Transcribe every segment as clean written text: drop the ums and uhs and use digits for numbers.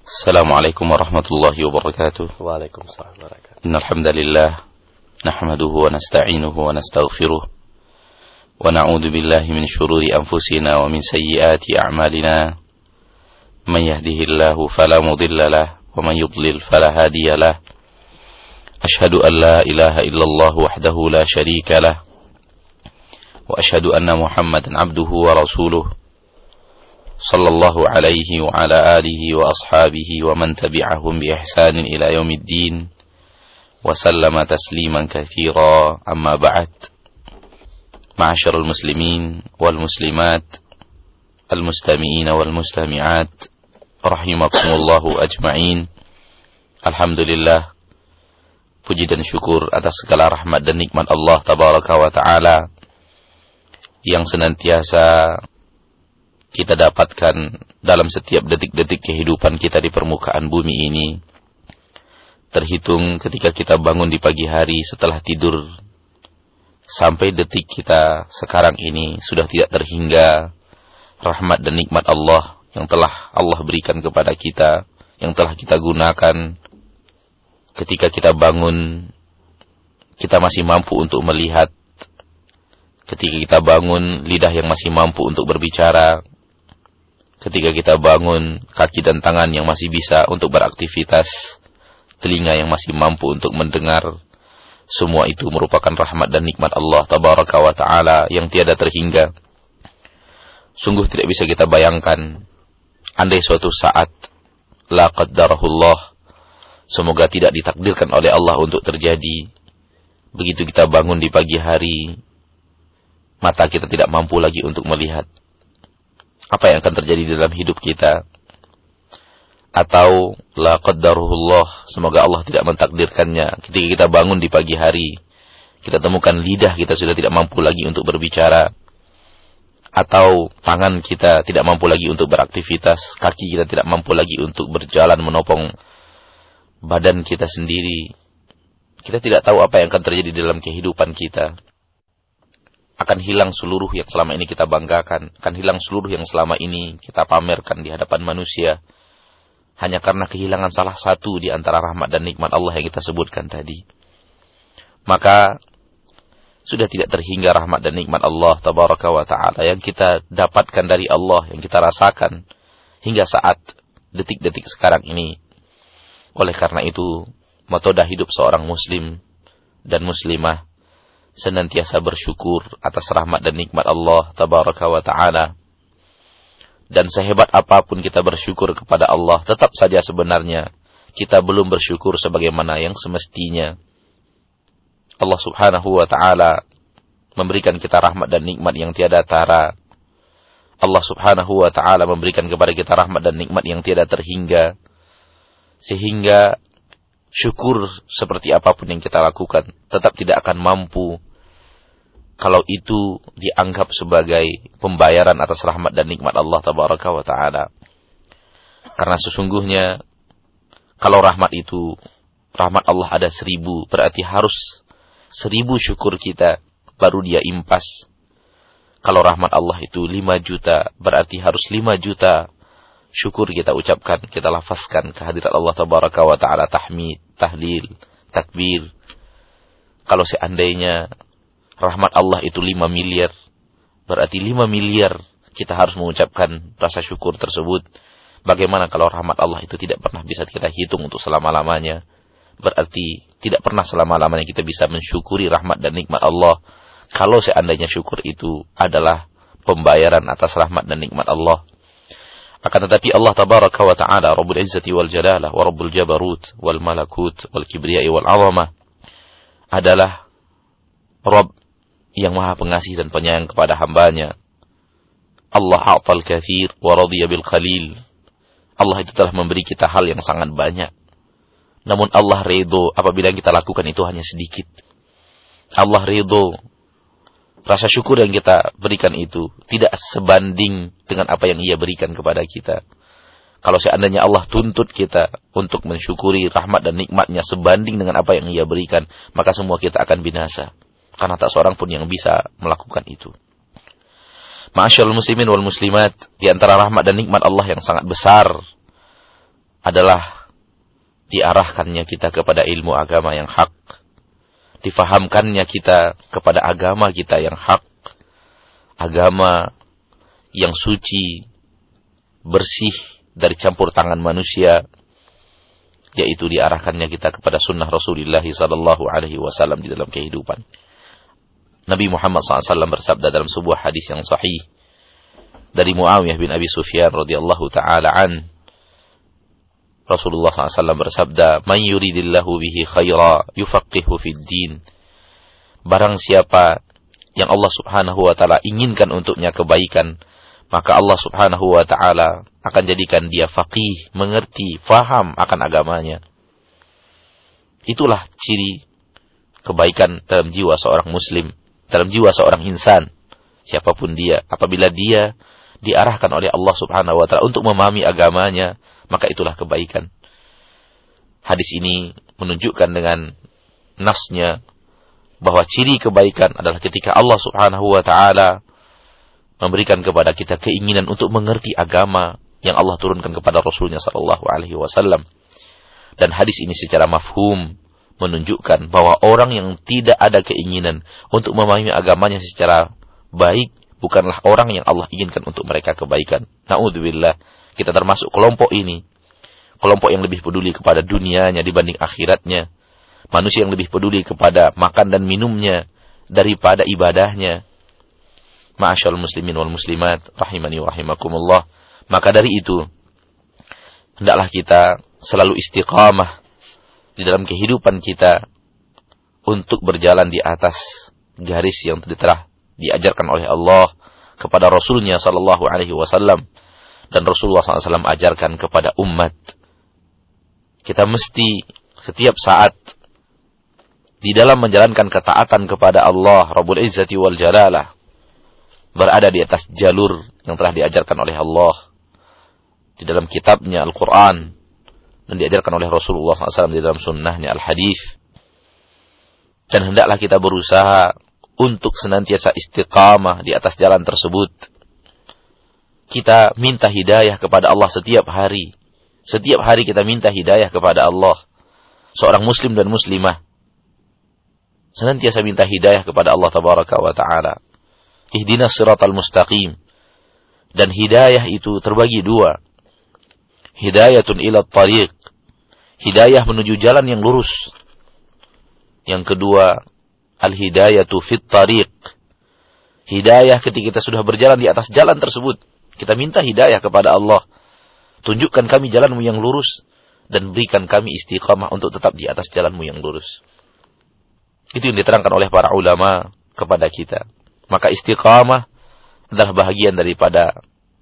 Assalamualaikum warahmatullahi wabarakatuh. Waalaikumsalam warahmatullahi wabarakatuh. Innal hamdalillah nahmaduhu wa nasta'inuhu wa nastaghfiruh wa na'udzu billahi min shururi anfusina wa min sayyiati a'malina. Man yahdihillahu fala mudilla lahu wa man yudlil fala hadiya lahu. Ashhadu an la ilaha illallah wahdahu la syarika lahu wa ashhadu anna Muhammadan 'abduhu wa rasuluh. Sallallahu alaihi wa ala alihi wa ashabihi wa man tabi'ahum bi ihsanin ila yaumiddin wa sallama tasliman katsira, amma ba'd. Ma'asyiral muslimin wal muslimat, al mustami'in wal mustami'at, rahimakumullahu ajma'in. Alhamdulillah, puji dan syukur atas segala rahmat dan nikmat Allah tabaraka wa taala yang senantiasa kita dapatkan dalam setiap detik-detik kehidupan kita di permukaan bumi ini. Terhitung ketika kita bangun di pagi hari setelah tidur, sampai detik kita sekarang ini sudah tidak terhingga rahmat dan nikmat Allah yang telah Allah berikan kepada kita, yang telah kita gunakan. Ketika kita bangun, kita masih mampu untuk melihat. Ketika kita bangun, lidah yang masih mampu untuk berbicara. Ketika kita bangun, kaki dan tangan yang masih bisa untuk beraktivitas, telinga yang masih mampu untuk mendengar, semua itu merupakan rahmat dan nikmat Allah tabaraka wa ta'ala yang tiada terhingga. Sungguh tidak bisa kita bayangkan, andai suatu saat, la qaddarahullah, semoga tidak ditakdirkan oleh Allah untuk terjadi, begitu kita bangun di pagi hari, mata kita tidak mampu lagi untuk melihat. Apa yang akan terjadi di dalam hidup kita? Atau la qaddaruhullah, semoga Allah tidak mentakdirkannya, ketika kita bangun di pagi hari, kita temukan lidah kita sudah tidak mampu lagi untuk berbicara, atau tangan kita tidak mampu lagi untuk beraktivitas, kaki kita tidak mampu lagi untuk berjalan menopang badan kita sendiri. Kita tidak tahu apa yang akan terjadi dalam kehidupan kita. Akan hilang seluruh yang selama ini kita banggakan, akan hilang seluruh yang selama ini kita pamerkan di hadapan manusia, hanya karena kehilangan salah satu di antara rahmat dan nikmat Allah yang kita sebutkan tadi. Maka sudah tidak terhingga rahmat dan nikmat Allah tabaraka wa ta'ala yang kita dapatkan dari Allah, yang kita rasakan hingga saat detik-detik sekarang ini. Oleh karena itu, metode hidup seorang muslim dan muslimah senantiasa bersyukur atas rahmat dan nikmat Allah tabaraka wa ta'ala. Dan sehebat apapun kita bersyukur kepada Allah, tetap saja sebenarnya kita belum bersyukur sebagaimana yang semestinya. Allah subhanahu wa ta'ala memberikan kita rahmat dan nikmat yang tiada tara. Allah subhanahu wa ta'ala memberikan kepada kita rahmat dan nikmat yang tiada terhingga, sehingga syukur seperti apapun yang kita lakukan tetap tidak akan mampu kalau itu dianggap sebagai pembayaran atas rahmat dan nikmat Allah tabaraka wa ta'ala. Karena sesungguhnya kalau rahmat itu, rahmat Allah ada 1000, berarti harus 1000 syukur kita baru dia impas. Kalau rahmat Allah itu 5 juta, berarti harus 5 juta syukur kita ucapkan, kita lafazkan kehadirat Allah tabaraka wa ta'ala, tahmid, tahlil, takbir. Kalau seandainya rahmat Allah itu 5 miliar, berarti 5 miliar kita harus mengucapkan rasa syukur tersebut. Bagaimana kalau rahmat Allah itu tidak pernah bisa kita hitung untuk selama-lamanya? Berarti tidak pernah selama-lamanya kita bisa mensyukuri rahmat dan nikmat Allah. Kalau seandainya syukur itu adalah pembayaran atas rahmat dan nikmat Allah. Akan tetapi Allah tabaraka wa ta'ala Rabbul Izzati wal Jalalah wa Rabbul Jabarut wal Malakut wal Kibriyai wal Azamah adalah Rabb yang maha pengasih dan penyayang kepada hambanya. Allah a'tal kathir wa radiya bil qalil. Allah itu telah memberi kita hal yang sangat banyak, namun Allah ridho apabila yang kita lakukan itu hanya sedikit. Allah ridho, rasa syukur yang kita berikan itu tidak sebanding dengan apa yang Ia berikan kepada kita. Kalau seandainya Allah tuntut kita untuk mensyukuri rahmat dan nikmatnya sebanding dengan apa yang Ia berikan, maka semua kita akan binasa. Karena tak seorang pun yang bisa melakukan itu. Ma'asyiral muslimin wal muslimat, di antara rahmat dan nikmat Allah yang sangat besar adalah diarahkannya kita kepada ilmu agama yang hak, difahamkannya kita kepada agama kita yang hak, agama yang suci, bersih dari campur tangan manusia, yaitu diarahkannya kita kepada sunnah Rasulullah sallallahu alaihi wasallam di dalam kehidupan. Nabi Muhammad SAW bersabda dalam sebuah hadis yang sahih dari Muawiyah bin Abi Sufyan radhiyallahu taala an, Rasulullah SAW bersabda, "Man yuridillahu bihi khaira yufaqihu fid din." Barang siapa yang Allah Subhanahu wa taala inginkan untuknya kebaikan, maka Allah Subhanahu wa taala akan jadikan dia faqih, mengerti, faham akan agamanya. Itulah ciri kebaikan dalam jiwa seorang muslim, dalam jiwa seorang insan, siapapun dia. Apabila dia diarahkan oleh Allah Subhanahu wa taala untuk memahami agamanya, maka itulah kebaikan. Hadis ini menunjukkan dengan nasnya bahwa ciri kebaikan adalah ketika Allah Subhanahu wa taala memberikan kepada kita keinginan untuk mengerti agama yang Allah turunkan kepada Rasulnya sallallahu alaihi wasallam. Dan hadis ini secara mafhum menunjukkan bahwa orang yang tidak ada keinginan untuk memahami agamanya secara baik bukanlah orang yang Allah inginkan untuk mereka kebaikan. Na'udzubillah, kita termasuk kelompok ini. Kelompok yang lebih peduli kepada dunianya dibanding akhiratnya. Manusia yang lebih peduli kepada makan dan minumnya daripada ibadahnya. Ma'asyarul muslimin wal muslimat rahimani wa rahimakumullah. Maka dari itu, hendaklah kita selalu istiqamah di dalam kehidupan kita untuk berjalan di atas garis yang telah diajarkan oleh Allah kepada Rasulnya sallallahu alaihi wasallam, dan Rasulullah SAW ajarkan kepada umat. Kita mesti setiap saat di dalam menjalankan ketaatan kepada Allah Rabbul Izzati wal Jalalah berada di atas jalur yang telah diajarkan oleh Allah di dalam kitabnya Al-Quran dan diajarkan oleh Rasulullah SAW di dalam sunnahnya Al-Hadis. Dan hendaklah kita berusaha untuk senantiasa istiqamah di atas jalan tersebut. Kita minta hidayah kepada Allah setiap hari. Setiap hari kita minta hidayah kepada Allah. Seorang muslim dan muslimah senantiasa minta hidayah kepada Allah tabaraka wa ta'ala. Ihdinas siratal mustaqim. Dan hidayah itu terbagi dua. Hidayatun ila tariq. Hidayah menuju jalan yang lurus. Yang kedua, al-hidayatu fit tariq. Hidayah ketika kita sudah berjalan di atas jalan tersebut. Kita minta hidayah kepada Allah. Tunjukkan kami jalanmu yang lurus dan berikan kami istiqamah untuk tetap di atas jalanmu yang lurus. Itu yang diterangkan oleh para ulama kepada kita. Maka istiqamah adalah bahagian daripada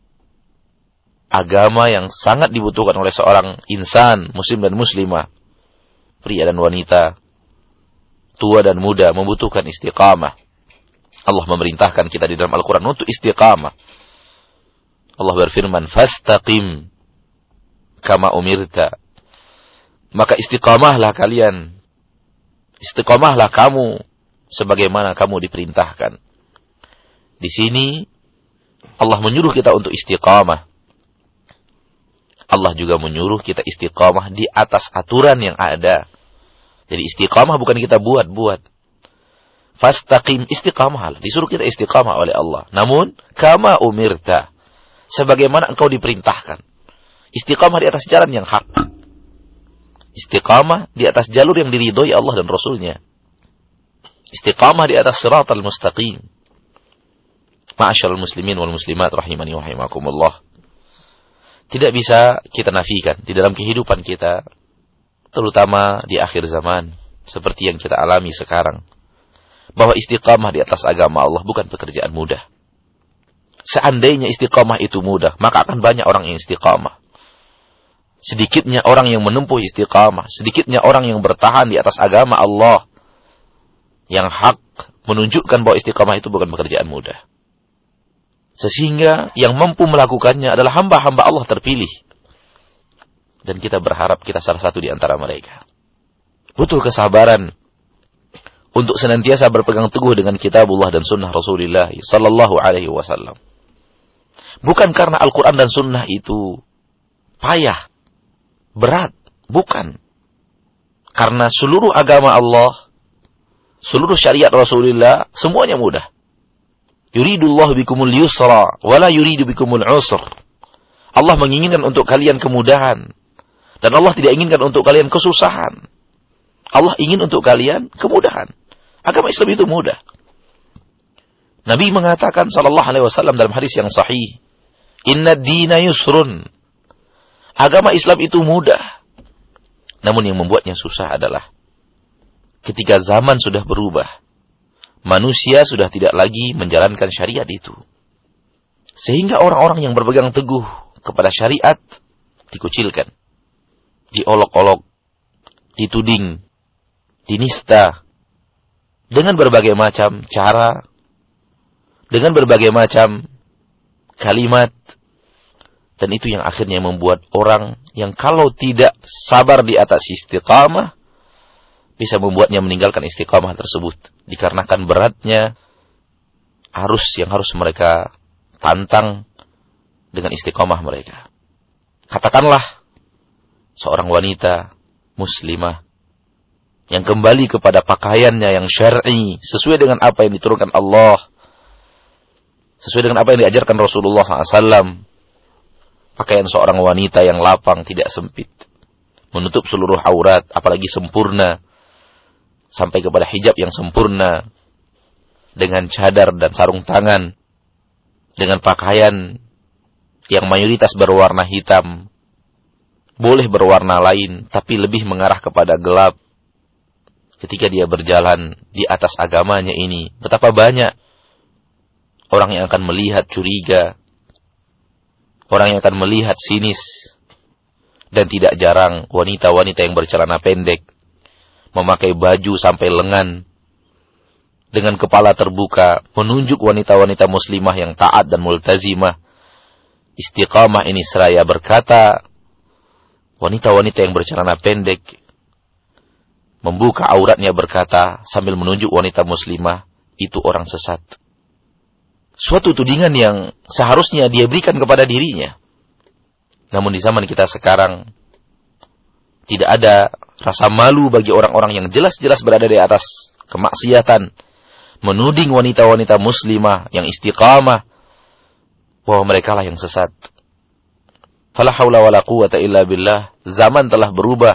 agama yang sangat dibutuhkan oleh seorang insan, muslim dan muslimah, pria dan wanita, tua dan muda, membutuhkan istiqamah. Allah memerintahkan kita di dalam Al-Quran untuk istiqamah. Allah berfirman, "Fastaqim kama umirta." Maka istiqamahlah kalian. Istiqamahlah kamu sebagaimana kamu diperintahkan. Di sini Allah menyuruh kita untuk istiqamah. Allah juga menyuruh kita istiqamah di atas aturan yang ada. Jadi istiqamah bukan kita buat-buat. Fastaqim, istiqamah. Disuruh kita istiqamah oleh Allah. Namun, kama umirta. Sebagaimana engkau diperintahkan. Istiqamah di atas jalan yang hak. Istiqamah di atas jalur yang diridhoi Allah dan Rasulnya. Istiqamah di atas siratal mustaqim. Ma'asyarul muslimin wal muslimat rahimani wa rahimakumullah. Tidak bisa kita nafikan di dalam kehidupan kita, terutama di akhir zaman, seperti yang kita alami sekarang, bahwa istiqamah di atas agama Allah bukan pekerjaan mudah. Seandainya istiqamah itu mudah, maka akan banyak orang yang istiqamah. Sedikitnya orang yang menempuh istiqamah, sedikitnya orang yang bertahan di atas agama Allah, yang hak menunjukkan bahwa istiqamah itu bukan pekerjaan mudah. Sehingga yang mampu melakukannya adalah hamba-hamba Allah terpilih. Dan kita berharap kita salah satu di antara mereka. Butuh kesabaran untuk senantiasa berpegang teguh dengan kitabullah dan sunnah Rasulullah sallallahu alaihi wasallam. Bukan karena Al-Quran dan sunnah itu payah. berat. Bukan. Karena seluruh agama Allah, seluruh syariat Rasulullah, semuanya mudah. Yuridullahu bikumul yusra, wala yuridu bikumul usr. Allah menginginkan untuk kalian kemudahan. Dan Allah tidak inginkan untuk kalian kesusahan. Allah ingin untuk kalian kemudahan. Agama Islam itu mudah. Nabi mengatakan sallallahu alaihi wasallam dalam hadis yang sahih, "Inna ad-dina yusrun." Agama Islam itu mudah. Namun yang membuatnya susah adalah ketika zaman sudah berubah, manusia sudah tidak lagi menjalankan syariat itu. Sehingga orang-orang yang berpegang teguh kepada syariat dikucilkan, diolok-olok, dituding, dinista dengan berbagai macam cara, dengan berbagai macam kalimat. Dan itu yang akhirnya membuat orang yang kalau tidak sabar di atas istiqamah, bisa membuatnya meninggalkan istiqamah tersebut. Dikarenakan beratnya arus yang harus mereka tantang dengan istiqamah mereka. Katakanlah seorang wanita muslimah yang kembali kepada pakaiannya yang syar'i, sesuai dengan apa yang diturunkan Allah, sesuai dengan apa yang diajarkan Rasulullah SAW. Pakaian seorang wanita yang lapang, tidak sempit, menutup seluruh aurat, apalagi sempurna, sampai kepada hijab yang sempurna, dengan cadar dan sarung tangan, dengan pakaian yang mayoritas berwarna hitam, boleh berwarna lain, tapi lebih mengarah kepada gelap. Ketika dia berjalan di atas agamanya ini, betapa banyak orang yang akan melihat curiga, orang yang akan melihat sinis. Dan tidak jarang wanita-wanita yang bercelana pendek, memakai baju sampai lengan, dengan kepala terbuka, menunjuk wanita-wanita muslimah yang taat dan multazimah, istiqamah ini seraya berkata, wanita-wanita yang bercelana pendek, membuka auratnya berkata, sambil menunjuk wanita muslimah, itu orang sesat. Suatu tudingan yang seharusnya dia berikan kepada dirinya. Namun di zaman kita sekarang, tidak ada rasa malu bagi orang-orang yang jelas-jelas berada di atas kemaksiatan, menuding wanita-wanita muslimah yang istiqamah, bahwa mereka lah yang sesat. Fala haula wala quwwata illa billah. Zaman telah berubah,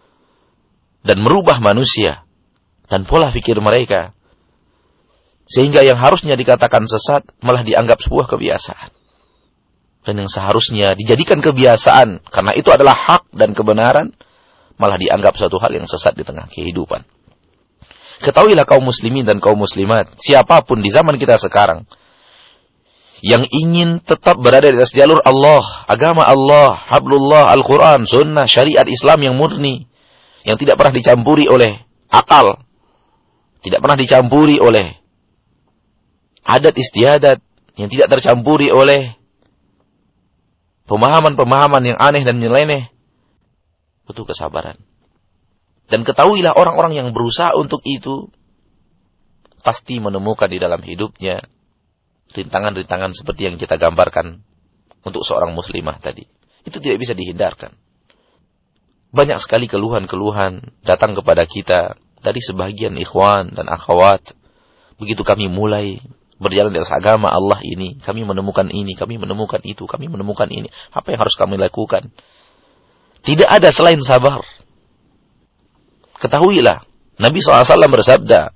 dan merubah manusia, dan pola pikir mereka. Sehingga yang harusnya dikatakan sesat malah dianggap sebuah kebiasaan. Dan yang seharusnya dijadikan kebiasaan karena itu adalah hak dan kebenaran, malah dianggap suatu hal yang sesat di tengah kehidupan. Ketahuilah kaum muslimin dan kaum muslimat, siapapun di zaman kita sekarang yang ingin tetap berada di atas jalur Allah, agama Allah, hablullah, Al-Quran, sunnah, syariat Islam yang murni, yang tidak pernah dicampuri oleh akal, tidak pernah dicampuri oleh adat istiadat, yang tidak tercampuri oleh pemahaman-pemahaman yang aneh dan nyeleneh, butuh kesabaran. Dan ketahuilah orang-orang yang berusaha untuk itu pasti menemukan di dalam hidupnya rintangan-rintangan seperti yang kita gambarkan untuk seorang muslimah tadi. Itu tidak bisa dihindarkan. Banyak sekali keluhan-keluhan datang kepada kita dari sebagian ikhwan dan akhwat. Begitu kami mulai berjalan di atas agama Allah ini, kami menemukan ini, kami menemukan itu, kami menemukan ini. Apa yang harus kami lakukan? Tidak ada selain sabar. Ketahuilah, Nabi SAW bersabda,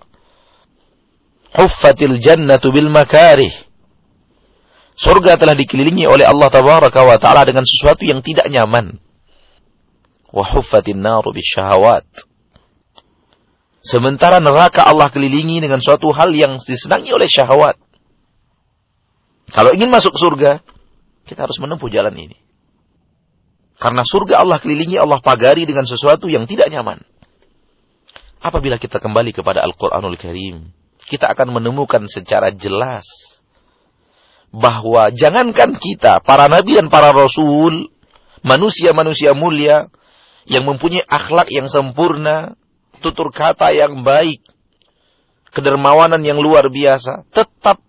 "Huffatil jannatu bil makarih." Surga telah dikelilingi oleh Allah Tabaraka wa Ta'ala dengan sesuatu yang tidak nyaman. Wa huffatin naru bisyahawat. Sementara neraka Allah kelilingi dengan suatu hal yang disenangi oleh syahwat. Kalau ingin masuk surga, kita harus menempuh jalan ini. Karena surga Allah kelilingi, Allah pagari dengan sesuatu yang tidak nyaman. Apabila kita kembali kepada Al-Quranul Karim, kita akan menemukan secara jelas bahwa jangankan kita, para nabi dan para rasul, manusia-manusia mulia yang mempunyai akhlak yang sempurna, tutur kata yang baik, kedermawanan yang luar biasa, tetap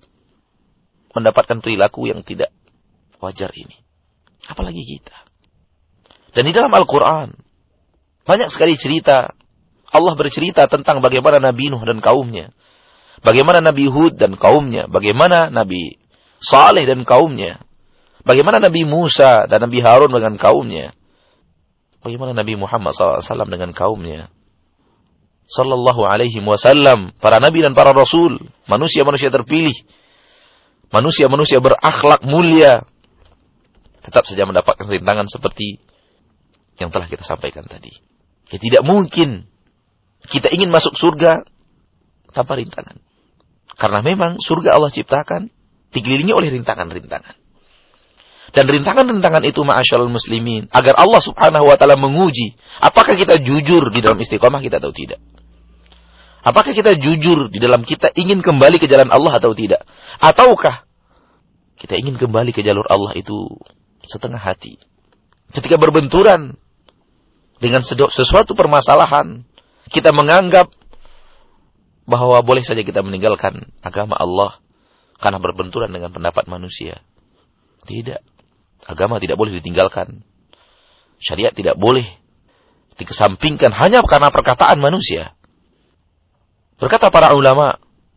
mendapatkan perilaku yang tidak wajar ini. Apalagi kita. Dan di dalam Al-Quran, banyak sekali cerita. Allah bercerita tentang bagaimana Nabi Nuh dan kaumnya. Bagaimana Nabi Hud dan kaumnya. Bagaimana Nabi Saleh dan kaumnya. Bagaimana Nabi Musa dan Nabi Harun dengan kaumnya. Bagaimana Nabi Muhammad SAW dengan kaumnya. Sallallahu alaihi wasallam. Para Nabi dan para Rasul. Manusia-manusia terpilih. Manusia-manusia berakhlak mulia. Tetap saja mendapatkan rintangan seperti yang telah kita sampaikan tadi. Ya, tidak mungkin kita ingin masuk surga tanpa rintangan. Karena memang surga Allah ciptakan dikelilingi oleh rintangan-rintangan. Dan rintangan-rintangan itu ma'asyarul muslimin, agar Allah subhanahu wa ta'ala menguji apakah kita jujur di dalam istiqamah kita atau tidak. Apakah kita jujur di dalam kita ingin kembali ke jalan Allah atau tidak. Ataukah kita ingin kembali ke jalur Allah itu setengah hati. Ketika berbenturan dengan sesuatu permasalahan, kita menganggap bahwa boleh saja kita meninggalkan agama Allah karena berbenturan dengan pendapat manusia. Tidak. Agama tidak boleh ditinggalkan. Syariat tidak boleh dikesampingkan hanya karena perkataan manusia. Berkata para ulama,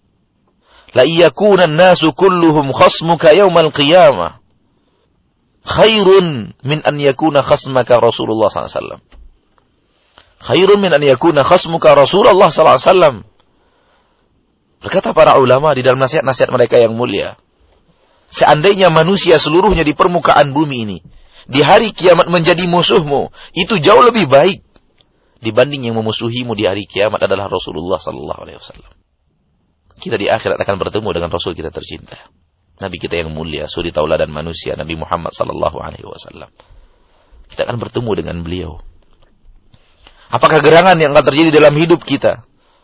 la iyakuna an-nasu kulluhum khasmuka yaumal qiyamah khairun min an yakuna khasmaka Rasulullah sallallahu alaihi wasallam. Khairun min an yakuna khasmuka Rasulullah sallallahu alaihi wasallam. Berkata para ulama di dalam nasihat-nasihat mereka yang mulia, seandainya manusia seluruhnya di permukaan bumi ini di hari kiamat menjadi musuhmu, itu jauh lebih baik dibanding yang memusuhimu di hari kiamat adalah Rasulullah sallallahu alaihi wasallam. Kita di akhirat akan bertemu dengan Rasul kita tercinta, Nabi kita yang mulia, suri tauladan manusia, Nabi Muhammad sallallahu alaihi wasallam. Kita akan bertemu dengan beliau. Apakah gerangan yang akan terjadi dalam hidup kita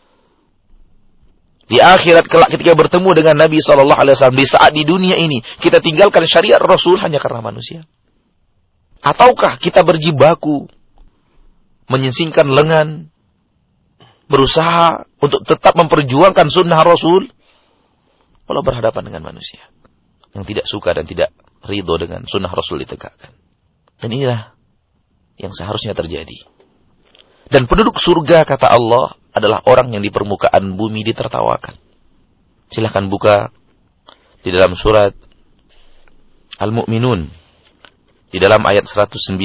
di akhirat kelak ketika bertemu dengan Nabi sallallahu alaihi wasallam, di saat di dunia ini kita tinggalkan syariat Rasul hanya karena manusia? Ataukah kita berjibaku menyingsingkan lengan, berusaha untuk tetap memperjuangkan sunnah Rasul walau berhadapan dengan manusia yang tidak suka dan tidak ridho dengan sunnah Rasul ditegakkan? Dan inilah yang seharusnya terjadi. Dan penduduk surga, kata Allah, adalah orang yang di permukaan bumi ditertawakan. Silahkan buka di dalam surat Al-Mu'minun, di dalam ayat 109,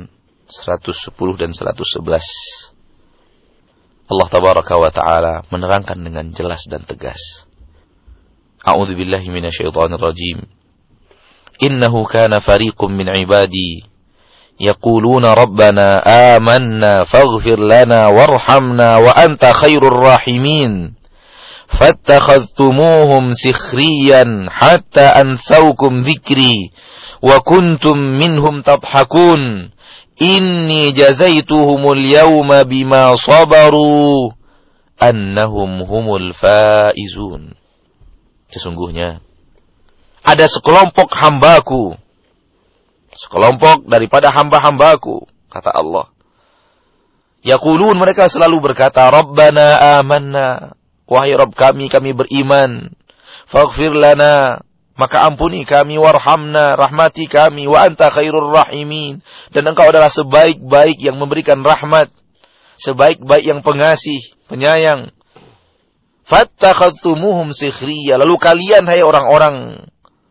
110 dan 111. Allah tabaraka wa ta'ala menerangkan dengan jelas dan tegas. A'udzu billahi minasyaitonir rajim. Innahu kana fariqum min ibadi yaquluna rabbana amanna faghfir lana warhamna wa anta khairur rahimin fattakhadhtumuhum sikhriyan hatta ansawkum dhikri wa kuntum minhum tadhakun inni jazaituhumul yawma bima sabaru annahum humul faizun. Sesungguhnya ada sekelompok hambaku, sekelompok daripada hamba-hambaku, kata Allah. Yaqulun, mereka selalu berkata, Rabbana amanna, wahai Rabb kami, kami beriman. Faghfir lana, maka ampuni kami, warhamna, rahmati kami, wa anta khairur rahimin, dan engkau adalah sebaik-baik yang memberikan rahmat, sebaik-baik yang pengasih, penyayang. Fattakhadtumuhum sikhriya, lalu kalian, hai orang-orang,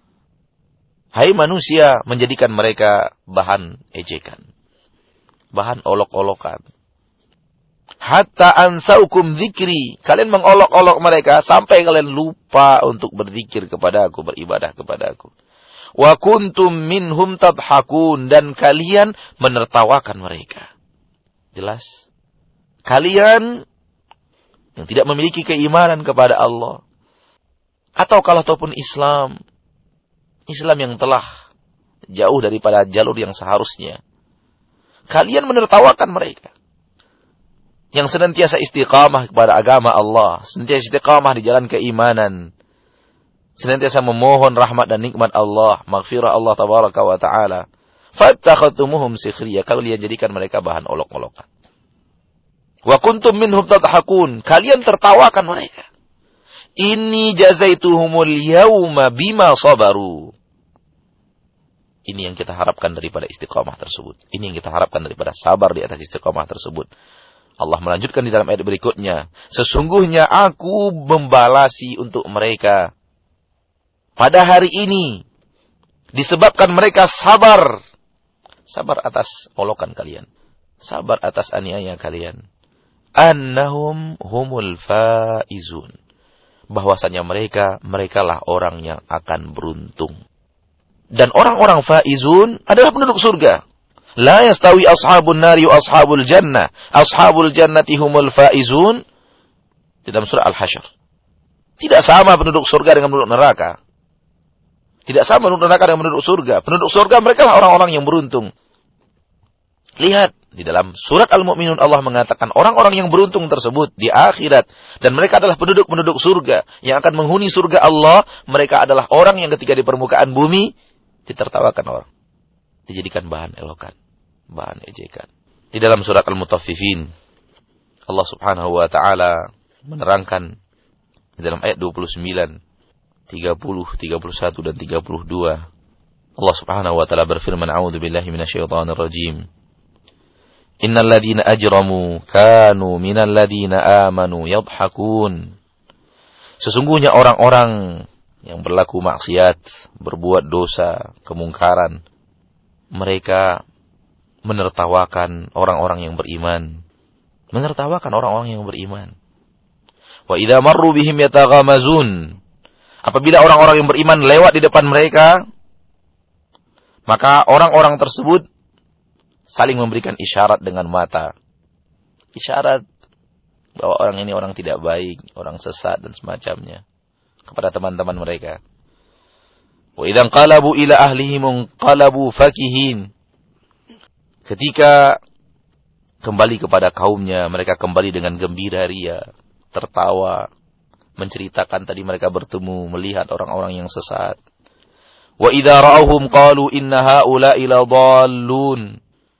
hai manusia, menjadikan mereka bahan ejekan, bahan olok-olokan. Hatta ansaukum dzikri, kalian mengolok-olok mereka sampai kalian lupa untuk berzikir kepadaku, beribadah kepadaku. Wa kuntum minhum tadhakun, dan kalian menertawakan mereka. Jelas? Kalian yang tidak memiliki keimanan kepada Allah, atau kalau ataupun Islam yang telah jauh daripada jalur yang seharusnya, kalian menertawakan mereka. Yang senantiasa istiqamah kepada agama Allah, senantiasa istiqamah di jalan keimanan, senantiasa memohon rahmat dan nikmat Allah, maghfirah Allah tabaraka wa ta'ala. Fattakhadtumuhum sikhriya, kalian jadikan mereka bahan olok-olokan. Wa kuntum minhum tadhakun, kalian tertawakan mereka. Inni jazaituhumul yawma bima sabaru. Inni jazaituhumul yawma bima sabaru annahum humul faizun. Sesungguhnya ada sekelompok hambaku, sekelompok daripada hamba-hambaku, kata Allah. Yaqulun, mereka selalu berkata, Rabbana amanna, wahai Rabb kami, beriman. Faghfir lana, maka ampuni kami, warhamna, rahmati kami, wa anta khairur rahimin, dan engkau adalah sebaik-baik yang memberikan rahmat, sebaik-baik yang pengasih, penyayang. Ini yang kita harapkan daripada istiqamah tersebut. Ini yang kita harapkan daripada sabar di atas istiqamah tersebut. Allah melanjutkan di dalam ayat berikutnya, sesungguhnya aku membalasi untuk mereka pada hari ini disebabkan mereka sabar. Sabar atas olokan kalian. Sabar atas aniaya kalian. Annahum humul faizun. Bahwasanya merekalah orang yang akan beruntung. Dan orang-orang faizun adalah penduduk surga. La yastawi ashabun nari wa ashabul jannah. Ashabul jannati humul faizun. Di dalam surah Al-Hasyr. Tidak sama penduduk surga dengan penduduk neraka. Tidak sama penduduk neraka dengan penduduk surga. Penduduk surga mereka lah orang-orang yang beruntung. Lihat, di dalam surat Al-Mu'minun Allah mengatakan orang-orang yang beruntung tersebut di akhirat. Dan mereka adalah penduduk-penduduk surga. Yang akan menghuni surga Allah. Mereka adalah orang yang ketika di permukaan bumi ditertawakan orang. Dijadikan bahan elokan. Bahan ejekan. Di dalam surat Al-Mutaffifin, Allah subhanahu wa ta'ala menerangkan di dalam ayat 29, 30, 31, dan 32. Allah subhanahu wa ta'ala berfirman, A'udzu billahi minasyaitonir rajim. Innal ladzina ajramu kanu minal ladzina amanu yadhhakun. Sesungguhnya orang-orang yang berlaku maksiat, berbuat dosa, kemungkaran, mereka menertawakan orang-orang yang beriman. Menertawakan orang-orang yang beriman. Wa idza marru bihim yataghamazun. Apabila orang-orang yang beriman lewat di depan mereka, maka orang-orang tersebut saling memberikan isyarat dengan mata. Isyarat bahwa orang ini orang tidak baik, orang sesat dan semacamnya kepada teman-teman mereka. Wa idza qalabu ila ahlihim qalabu fakihin. Ketika kembali kepada kaumnya, mereka kembali dengan gembira ria, tertawa, menceritakan tadi mereka bertemu, melihat orang-orang yang sesat. Wa idza ra'awhum qalu inna haula'i ladallun.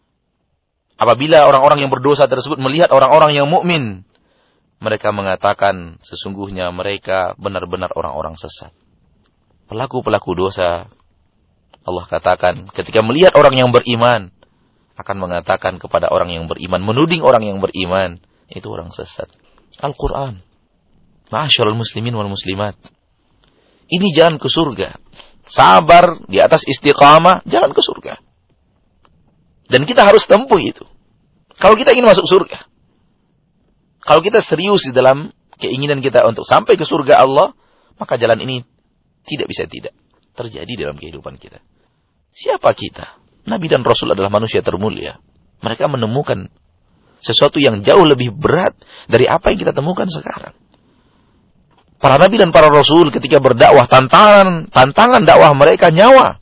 Apabila orang-orang yang berdosa tersebut melihat orang-orang yang mukmin, mereka mengatakan sesungguhnya mereka benar-benar orang-orang sesat. Pelaku-pelaku dosa, Allah katakan ketika melihat orang yang beriman, akan mengatakan kepada orang yang beriman, menuding orang yang beriman, itu orang sesat. Al-Quran. Ma'asyiral muslimin wal muslimat. Ini jalan ke surga. Sabar di atas istiqamah, jalan ke surga. Dan kita harus tempuh itu. Kalau kita ingin masuk surga. Kalau kita serius di dalam keinginan kita untuk sampai ke surga Allah, maka jalan ini tidak bisa tidak terjadi dalam kehidupan kita. Siapa kita? Nabi dan Rasul adalah manusia termulia. Mereka menemukan sesuatu yang jauh lebih berat dari apa yang kita temukan sekarang. Para Nabi dan para Rasul ketika berdakwah, tantangan dakwah mereka nyawa.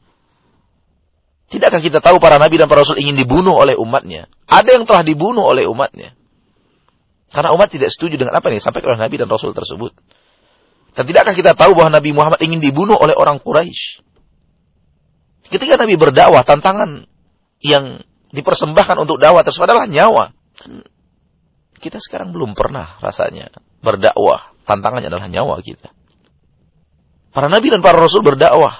Tidakkah kita tahu para Nabi dan para Rasul ingin dibunuh oleh umatnya? Ada yang telah dibunuh oleh umatnya. Karena umat tidak setuju dengan apa yang disampaikan oleh Nabi dan Rasul tersebut. Dan tidakkah kita tahu bahwa Nabi Muhammad ingin dibunuh oleh orang Quraisy? Ketika Nabi berdakwah, tantangan yang dipersembahkan untuk dakwah tersebut adalah nyawa. Kita sekarang belum pernah rasanya berdakwah. Tantangannya adalah nyawa kita. Para Nabi dan para Rasul berdakwah.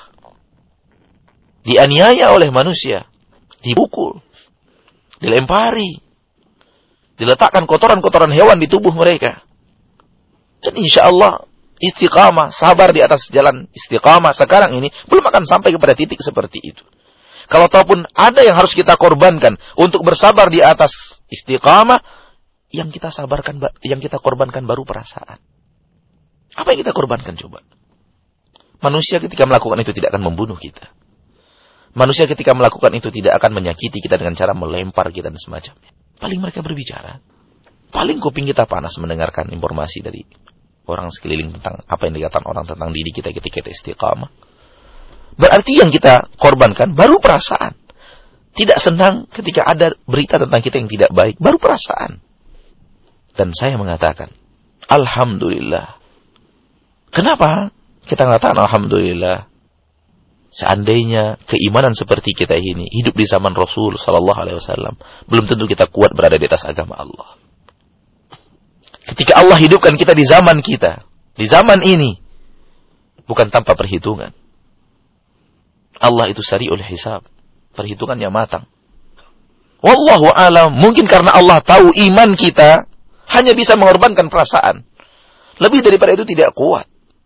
Dianiaya oleh manusia. Dipukul. Dilempari. Diletakkan kotoran-kotoran hewan di tubuh mereka. Dan insya Allah istiqamah, sabar di atas jalan istiqamah sekarang ini belum akan sampai kepada titik seperti itu. Kalau ataupun ada yang harus kita korbankan untuk bersabar di atas istiqamah, yang kita korbankan baru perasaan. Apa yang kita korbankan coba? Manusia ketika melakukan itu tidak akan membunuh kita. Manusia ketika melakukan itu tidak akan menyakiti kita dengan cara melempar kita dan semacamnya. Paling mereka berbicara. Paling kuping kita panas mendengarkan informasi dari orang sekeliling tentang apa yang dikatakan orang tentang diri kita ketika kita istiqamah. Berarti yang kita korbankan baru perasaan. Tidak senang ketika ada berita tentang kita yang tidak baik, baru perasaan. Dan saya mengatakan, Alhamdulillah. Kenapa kita mengatakan Alhamdulillah? Seandainya keimanan seperti kita ini hidup di zaman Rasul sallallahu alaihi wasallam, belum tentu kita kuat berada di atas agama Allah. Ketika Allah hidupkan kita di zaman kita, di zaman ini, bukan tanpa perhitungan. Allah itu sari'ul hisab. Perhitungannya matang. Wallahu alam, mungkin karena Allah tahu iman kita hanya bisa mengorbankan perasaan. Lebih daripada itu tidak kuat.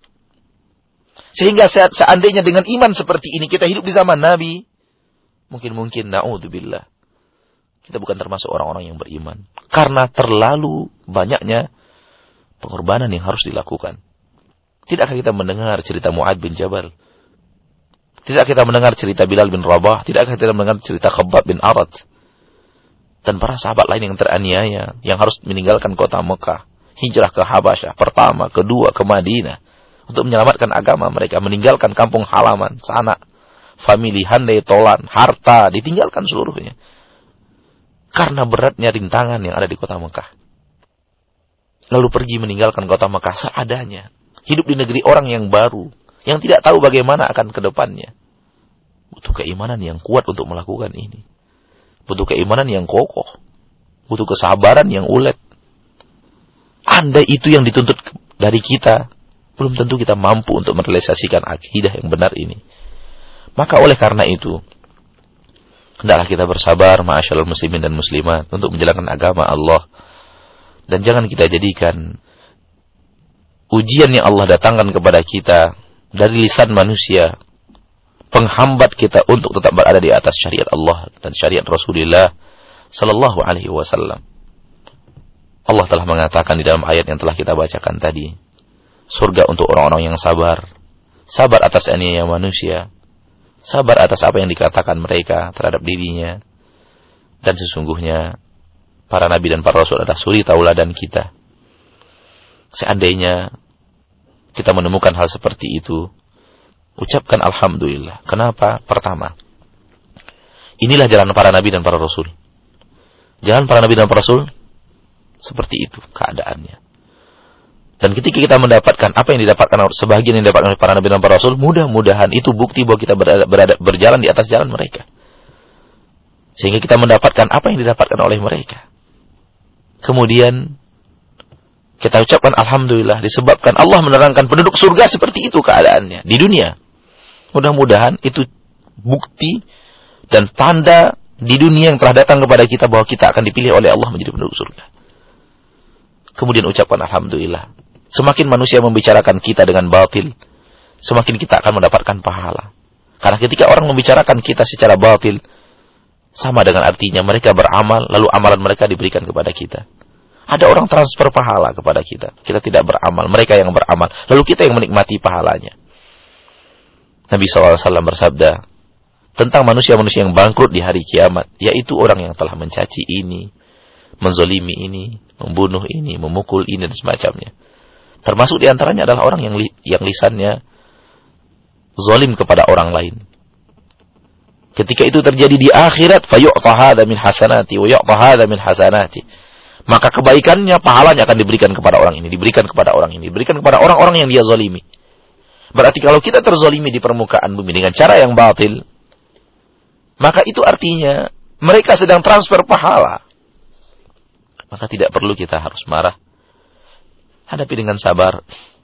Sehingga seandainya dengan iman seperti ini kita hidup di zaman Nabi, mungkin na'udzubillah, kita bukan termasuk orang-orang yang beriman. Karena terlalu banyaknya pengorbanan yang harus dilakukan. Tidakkah kita mendengar cerita Mu'adz bin Jabal? Tidakkah kita mendengar cerita Bilal bin Rabah? Tidakkah kita mendengar cerita Khabbab bin Arat? Dan para sahabat lain yang teraniaya, yang harus meninggalkan kota Mekah, hijrah ke Habasyah, pertama, kedua, ke Madinah, untuk menyelamatkan agama mereka, meninggalkan kampung halaman, sanak, famili, handai, tolan, harta, ditinggalkan seluruhnya. Karena beratnya rintangan yang ada di kota Mekah. Lalu pergi meninggalkan kota Mekah seadanya. Hidup di negeri orang yang baru, yang tidak tahu bagaimana akan ke depannya. Butuh keimanan yang kuat untuk melakukan ini. Butuh keimanan yang kokoh. Butuh kesabaran yang ulet. Andai itu yang dituntut dari kita, belum tentu kita mampu untuk merealisasikan akidah yang benar ini. Maka oleh karena itu, hendaklah kita bersabar, ma'asyiral muslimin dan muslimat, untuk menjalankan agama Allah. Dan jangan kita jadikan ujian yang Allah datangkan kepada kita dari lisan manusia penghambat kita untuk tetap berada di atas syariat Allah dan syariat Rasulullah sallallahu alaihi wasallam. Allah telah mengatakan di dalam ayat yang telah kita bacakan tadi, surga untuk orang-orang yang sabar. Sabar atas aniaya manusia, sabar atas apa yang dikatakan mereka terhadap dirinya. Dan sesungguhnya para nabi dan para rasul adalah suri tauladan kita. Seandainya kita menemukan hal seperti itu, ucapkan alhamdulillah. Kenapa? Pertama, inilah jalan para nabi dan para rasul. Jalan para nabi dan para rasul seperti itu keadaannya. Dan ketika kita mendapatkan apa yang didapatkan, sebagian yang didapatkan oleh para nabi dan para rasul, mudah-mudahan itu bukti bahwa kita berjalan di atas jalan mereka. Sehingga kita mendapatkan apa yang didapatkan oleh mereka. Kemudian kita ucapkan alhamdulillah disebabkan Allah menerangkan penduduk surga seperti itu keadaannya di dunia. Mudah-mudahan itu bukti dan tanda di dunia yang telah datang kepada kita bahwa kita akan dipilih oleh Allah menjadi penduduk surga. Kemudian ucapkan alhamdulillah. Semakin manusia membicarakan kita dengan batil, semakin kita akan mendapatkan pahala. Karena ketika orang membicarakan kita secara batil, sama dengan artinya mereka beramal, lalu amalan mereka diberikan kepada kita. Ada orang transfer pahala kepada kita. Kita tidak beramal, mereka yang beramal. Lalu kita yang menikmati pahalanya. Nabi SAW bersabda tentang manusia-manusia yang bangkrut di hari kiamat, yaitu orang yang telah mencaci ini, menzolimi ini, membunuh ini, memukul ini, dan semacamnya. Termasuk diantaranya adalah orang yang lisannya zalim kepada orang lain. Ketika itu terjadi di akhirat, fayu'ta hadza min hasanati wa yu'ta hadza min hasanati. Maka kebaikannya, pahalanya akan diberikan kepada orang ini, diberikan kepada orang ini, diberikan kepada orang-orang yang dia zalimi. Berarti kalau kita terzalimi di permukaan bumi dengan cara yang batil, maka itu artinya mereka sedang transfer pahala. Maka tidak perlu kita harus marah. Hadapi dengan sabar.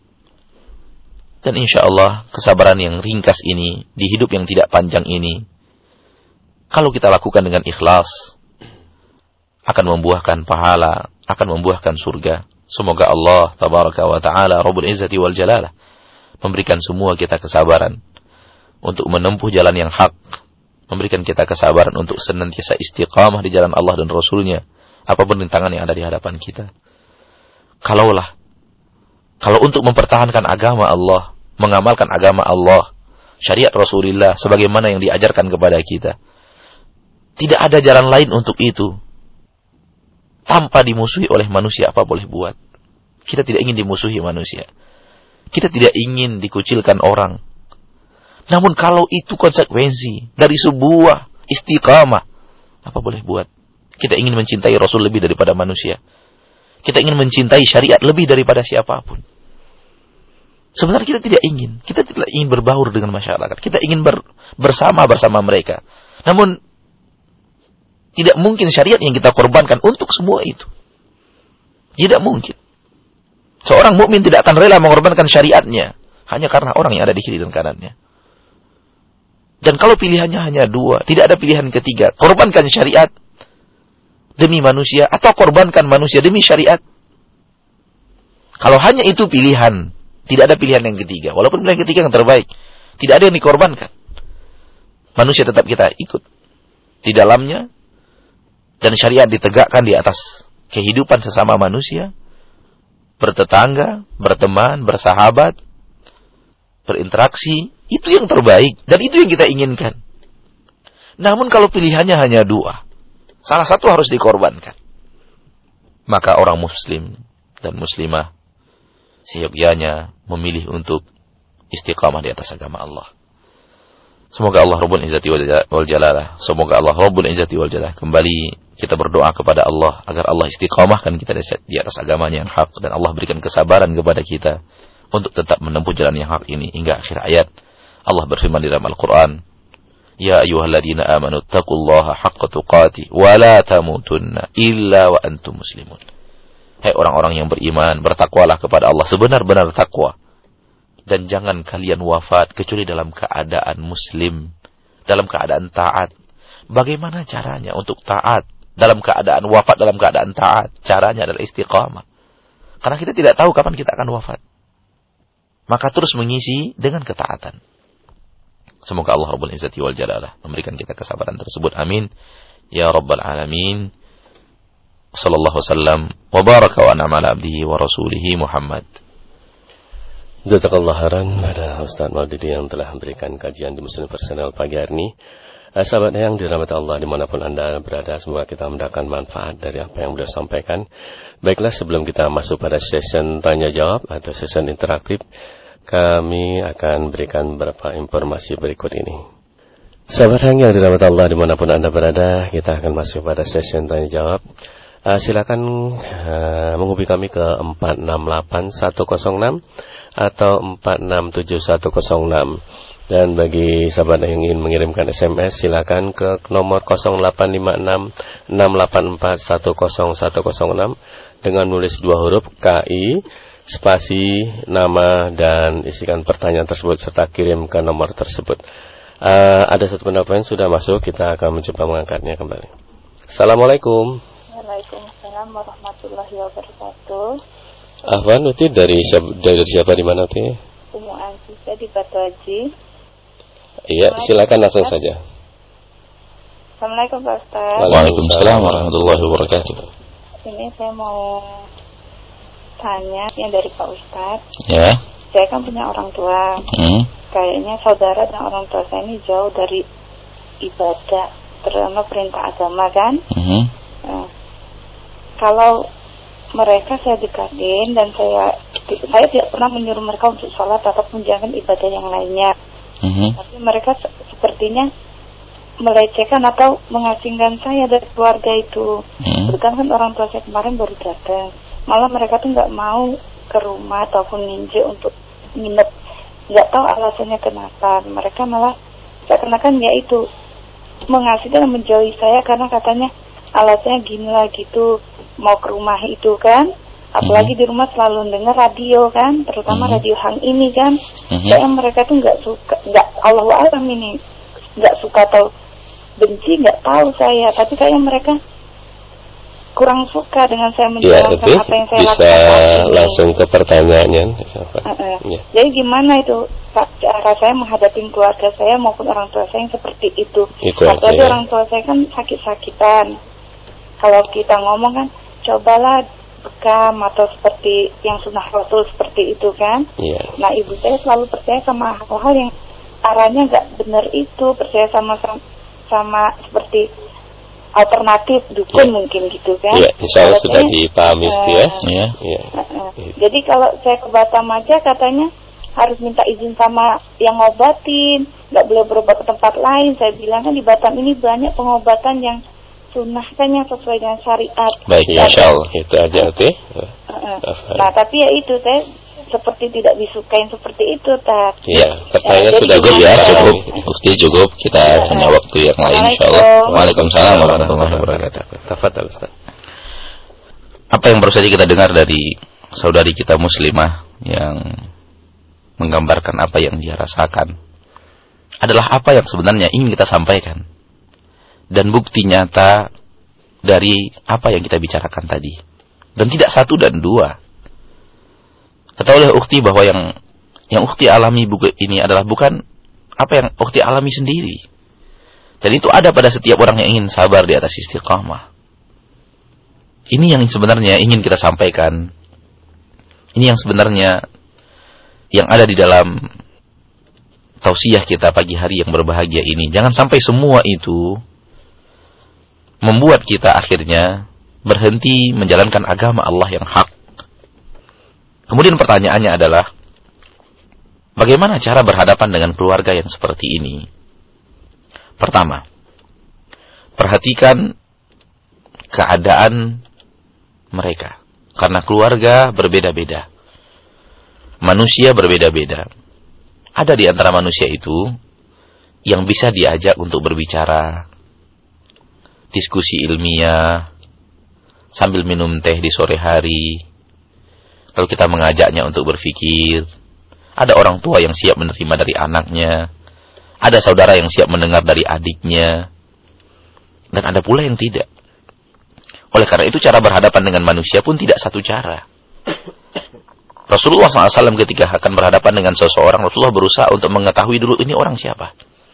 Dan insya Allah kesabaran yang ringkas ini, di hidup yang tidak panjang ini, kalau kita lakukan dengan ikhlas, akan membuahkan pahala, akan membuahkan surga. Semoga Allah tabaraka wa ta'ala Rabbul Izzati wal Jalalah memberikan semua kita kesabaran untuk menempuh jalan yang hak, memberikan kita kesabaran untuk senantiasa istiqamah di jalan Allah dan Rasulnya, apapun rintangan yang ada di hadapan kita. Kalau untuk mempertahankan agama Allah, mengamalkan agama Allah, syariat Rasulullah sebagaimana yang diajarkan kepada kita, tidak ada jalan lain untuk itu tanpa dimusuhi oleh manusia, apa boleh buat. Kita tidak ingin dimusuhi manusia. Kita tidak ingin dikucilkan orang. Namun kalau itu konsekuensi dari sebuah istiqamah, apa boleh buat. Kita ingin mencintai Rasul lebih daripada manusia. Kita ingin mencintai syariat lebih daripada siapapun. Sebenarnya kita tidak ingin. Kita tidak ingin berbaur dengan masyarakat. Kita ingin bersama mereka. Namun tidak mungkin syariat yang kita korbankan untuk semua itu. Tidak mungkin. Seorang mukmin tidak akan rela mengorbankan syariatnya hanya karena orang yang ada di kiri dan kanannya. Dan kalau pilihannya hanya dua, tidak ada pilihan ketiga, korbankan syariat demi manusia atau korbankan manusia demi syariat. Kalau hanya itu pilihan, tidak ada pilihan yang ketiga. Walaupun pilihan ketiga yang terbaik, tidak ada yang dikorbankan. Manusia tetap kita ikut di dalamnya, dan syariat ditegakkan di atas kehidupan sesama manusia, bertetangga, berteman, bersahabat, berinteraksi. Itu yang terbaik, dan itu yang kita inginkan. Namun kalau pilihannya hanya dua, salah satu harus dikorbankan, maka orang muslim dan muslimah seyogyanya memilih untuk istiqamah di atas agama Allah. Semoga Allah Rabbul Izzati wal Jalalah, semoga Allah Rabbul Izzati wal Jalalah kembali kita berdoa kepada Allah agar Allah istiqamahkan kita di atas agamanya yang hak, dan Allah berikan kesabaran kepada kita untuk tetap menempuh jalan yang hak ini hingga akhir ayat. Allah berfirman di dalam Al-Quran, Ya ayyuhalladzina amanu taqullaha haqqa tuqatih wa la tamutunna illa wa antum muslimun. Hai orang-orang yang beriman, bertakwalah kepada Allah sebenar-benar takwa, dan jangan kalian wafat kecuali dalam keadaan muslim, dalam keadaan taat. Bagaimana caranya untuk taat dalam keadaan wafat, dalam keadaan taat? Caranya adalah istiqamah. Karena kita tidak tahu kapan kita akan wafat. Maka terus mengisi dengan ketaatan. Semoga Allah Rabbul Izzati wal Jalalah memberikan kita kesabaran tersebut. Amin. Ya Rabbal Alamin. Sallallahu wasallam wa baraka wa an'ama ala abdihi wa rasulihi Muhammad. Jazakallah khairan pada Ustaz Maududi yang telah memberikan kajian di Muslim Personal pagi hari ini. Sahabat yang dirahmati Allah dimanapun Anda berada, semoga kita mendapatkan manfaat dari apa yang beliau sampaikan. Baiklah, sebelum kita masuk pada session tanya jawab atau session interaktif, kami akan berikan beberapa informasi berikut ini. Sahabat yang dirahmati Allah dimanapun Anda berada, kita akan masuk pada session tanya jawab. Silakan menghubungi kami ke 468106 atau 467106. Dan bagi sahabat yang ingin mengirimkan SMS, silakan ke nomor 0856-684-10106 dengan nulis 2 huruf KI, spasi, nama, dan isikan pertanyaan tersebut serta kirim ke nomor tersebut. Ada satu penelpon sudah masuk, kita akan mencoba mengangkatnya kembali. Assalamualaikum. Waalaikumsalam warahmatullahi wabarakatuh. Ahwan, Uti dari siapa di mana, Uti? Umu Ansisa di Batu Haji. Iya, silakan langsung saja. Assalamualaikum Pak Ustaz. Waalaikumsalam warahmatullahi wabarakatuh. Ini saya mau tanya yang dari Pak Ustaz. Ya. Saya kan punya orang tua. Kayaknya saudara dan orang tua saya ini jauh dari ibadah, terutama perintah agama kan. Nah, kalau mereka saya dekatin dan saya tidak pernah menyuruh mereka untuk sholat ataupun jangan ibadah yang lainnya. Tapi mereka sepertinya melecehkan atau mengasingkan saya dari keluarga itu. Kebetulan kan orang tua saya kemarin baru datang. Malah mereka tuh nggak mau ke rumah ataupun ninja untuk nginep. Nggak tahu alasannya kenapa. Mereka malah seakan-akan ya itu mengasingkan dan menjauhi saya karena katanya alasannya gini lah gitu, mau ke rumah itu kan. Apalagi di rumah selalu dengar radio kan, terutama radio Hang ini kan. Kayaknya mereka tuh nggak suka, Allahu a'lam ini, nggak suka atau benci, nggak tahu saya. Tapi kayaknya mereka kurang suka dengan saya menjalankan apa yang saya lakukan. Bisa langsung ke pertanyaannya. Ya. Jadi gimana itu cara saya menghadapi keluarga saya maupun orang tua saya yang seperti itu. Apalagi orang tua saya kan sakit-sakitan. Kalau kita ngomong kan, cobalah bekam atau seperti yang sunnah Rasul seperti itu kan. Nah ibu saya selalu percaya sama hal-hal yang arahnya nggak benar itu, percaya sama seperti alternatif dukun mungkin gitu kan. Insya Allah sudah dipahami ya. Jadi kalau saya ke Batam aja katanya harus minta izin sama yang ngobatin, nggak boleh berobat ke tempat lain. Saya bilang kan di Batam ini banyak pengobatan yang sunnah kan yang sesuai dengan syariat. Baik, insya Allah itu aja Uti. Nah tapi ya itu saya seperti tidak disukain seperti itu tak. Iya, pertanyaan sudah cukup ya, cukup. Kita punya waktu yang lain insyaallah. Waalaikumsalam warahmatullahi wabarakatuh. Tafadhal Ustaz. Apa yang baru saja kita dengar dari saudari kita muslimah yang menggambarkan apa yang dia rasakan. adalah apa yang sebenarnya ingin kita sampaikan. Dan bukti nyata dari apa yang kita bicarakan tadi. Dan tidak satu dan dua. Ketahuilah ukhti bahwa yang ukhti alami ini adalah bukan apa yang ukhti alami sendiri. Dan itu ada pada setiap orang yang ingin sabar di atas istiqamah. Ini yang sebenarnya ingin kita sampaikan. Ini yang sebenarnya yang ada di dalam tausiah kita pagi hari yang berbahagia ini. Jangan sampai semua itu membuat kita akhirnya berhenti menjalankan agama Allah yang hak. Kemudian pertanyaannya adalah, bagaimana cara berhadapan dengan keluarga yang seperti ini? Pertama, perhatikan keadaan mereka. Karena keluarga berbeda-beda. Manusia berbeda-beda. Ada di antara manusia itu yang bisa diajak untuk berbicara, diskusi ilmiah, sambil minum teh di sore hari. Kalau kita mengajaknya untuk berpikir, ada orang tua yang siap menerima dari anaknya, ada saudara yang siap mendengar dari adiknya, dan ada pula yang tidak. Oleh karena itu cara berhadapan dengan manusia pun tidak satu cara. Rasulullah SAW ketika akan berhadapan dengan seseorang, Rasulullah berusaha untuk mengetahui dulu ini orang siapa.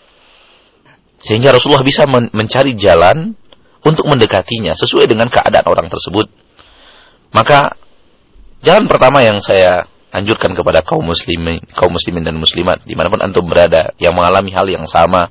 Sehingga Rasulullah bisa mencari jalan untuk mendekatinya sesuai dengan keadaan orang tersebut. Maka jalan pertama yang saya anjurkan kepada kaum muslimin dan muslimat dimanapun antum berada yang mengalami hal yang sama,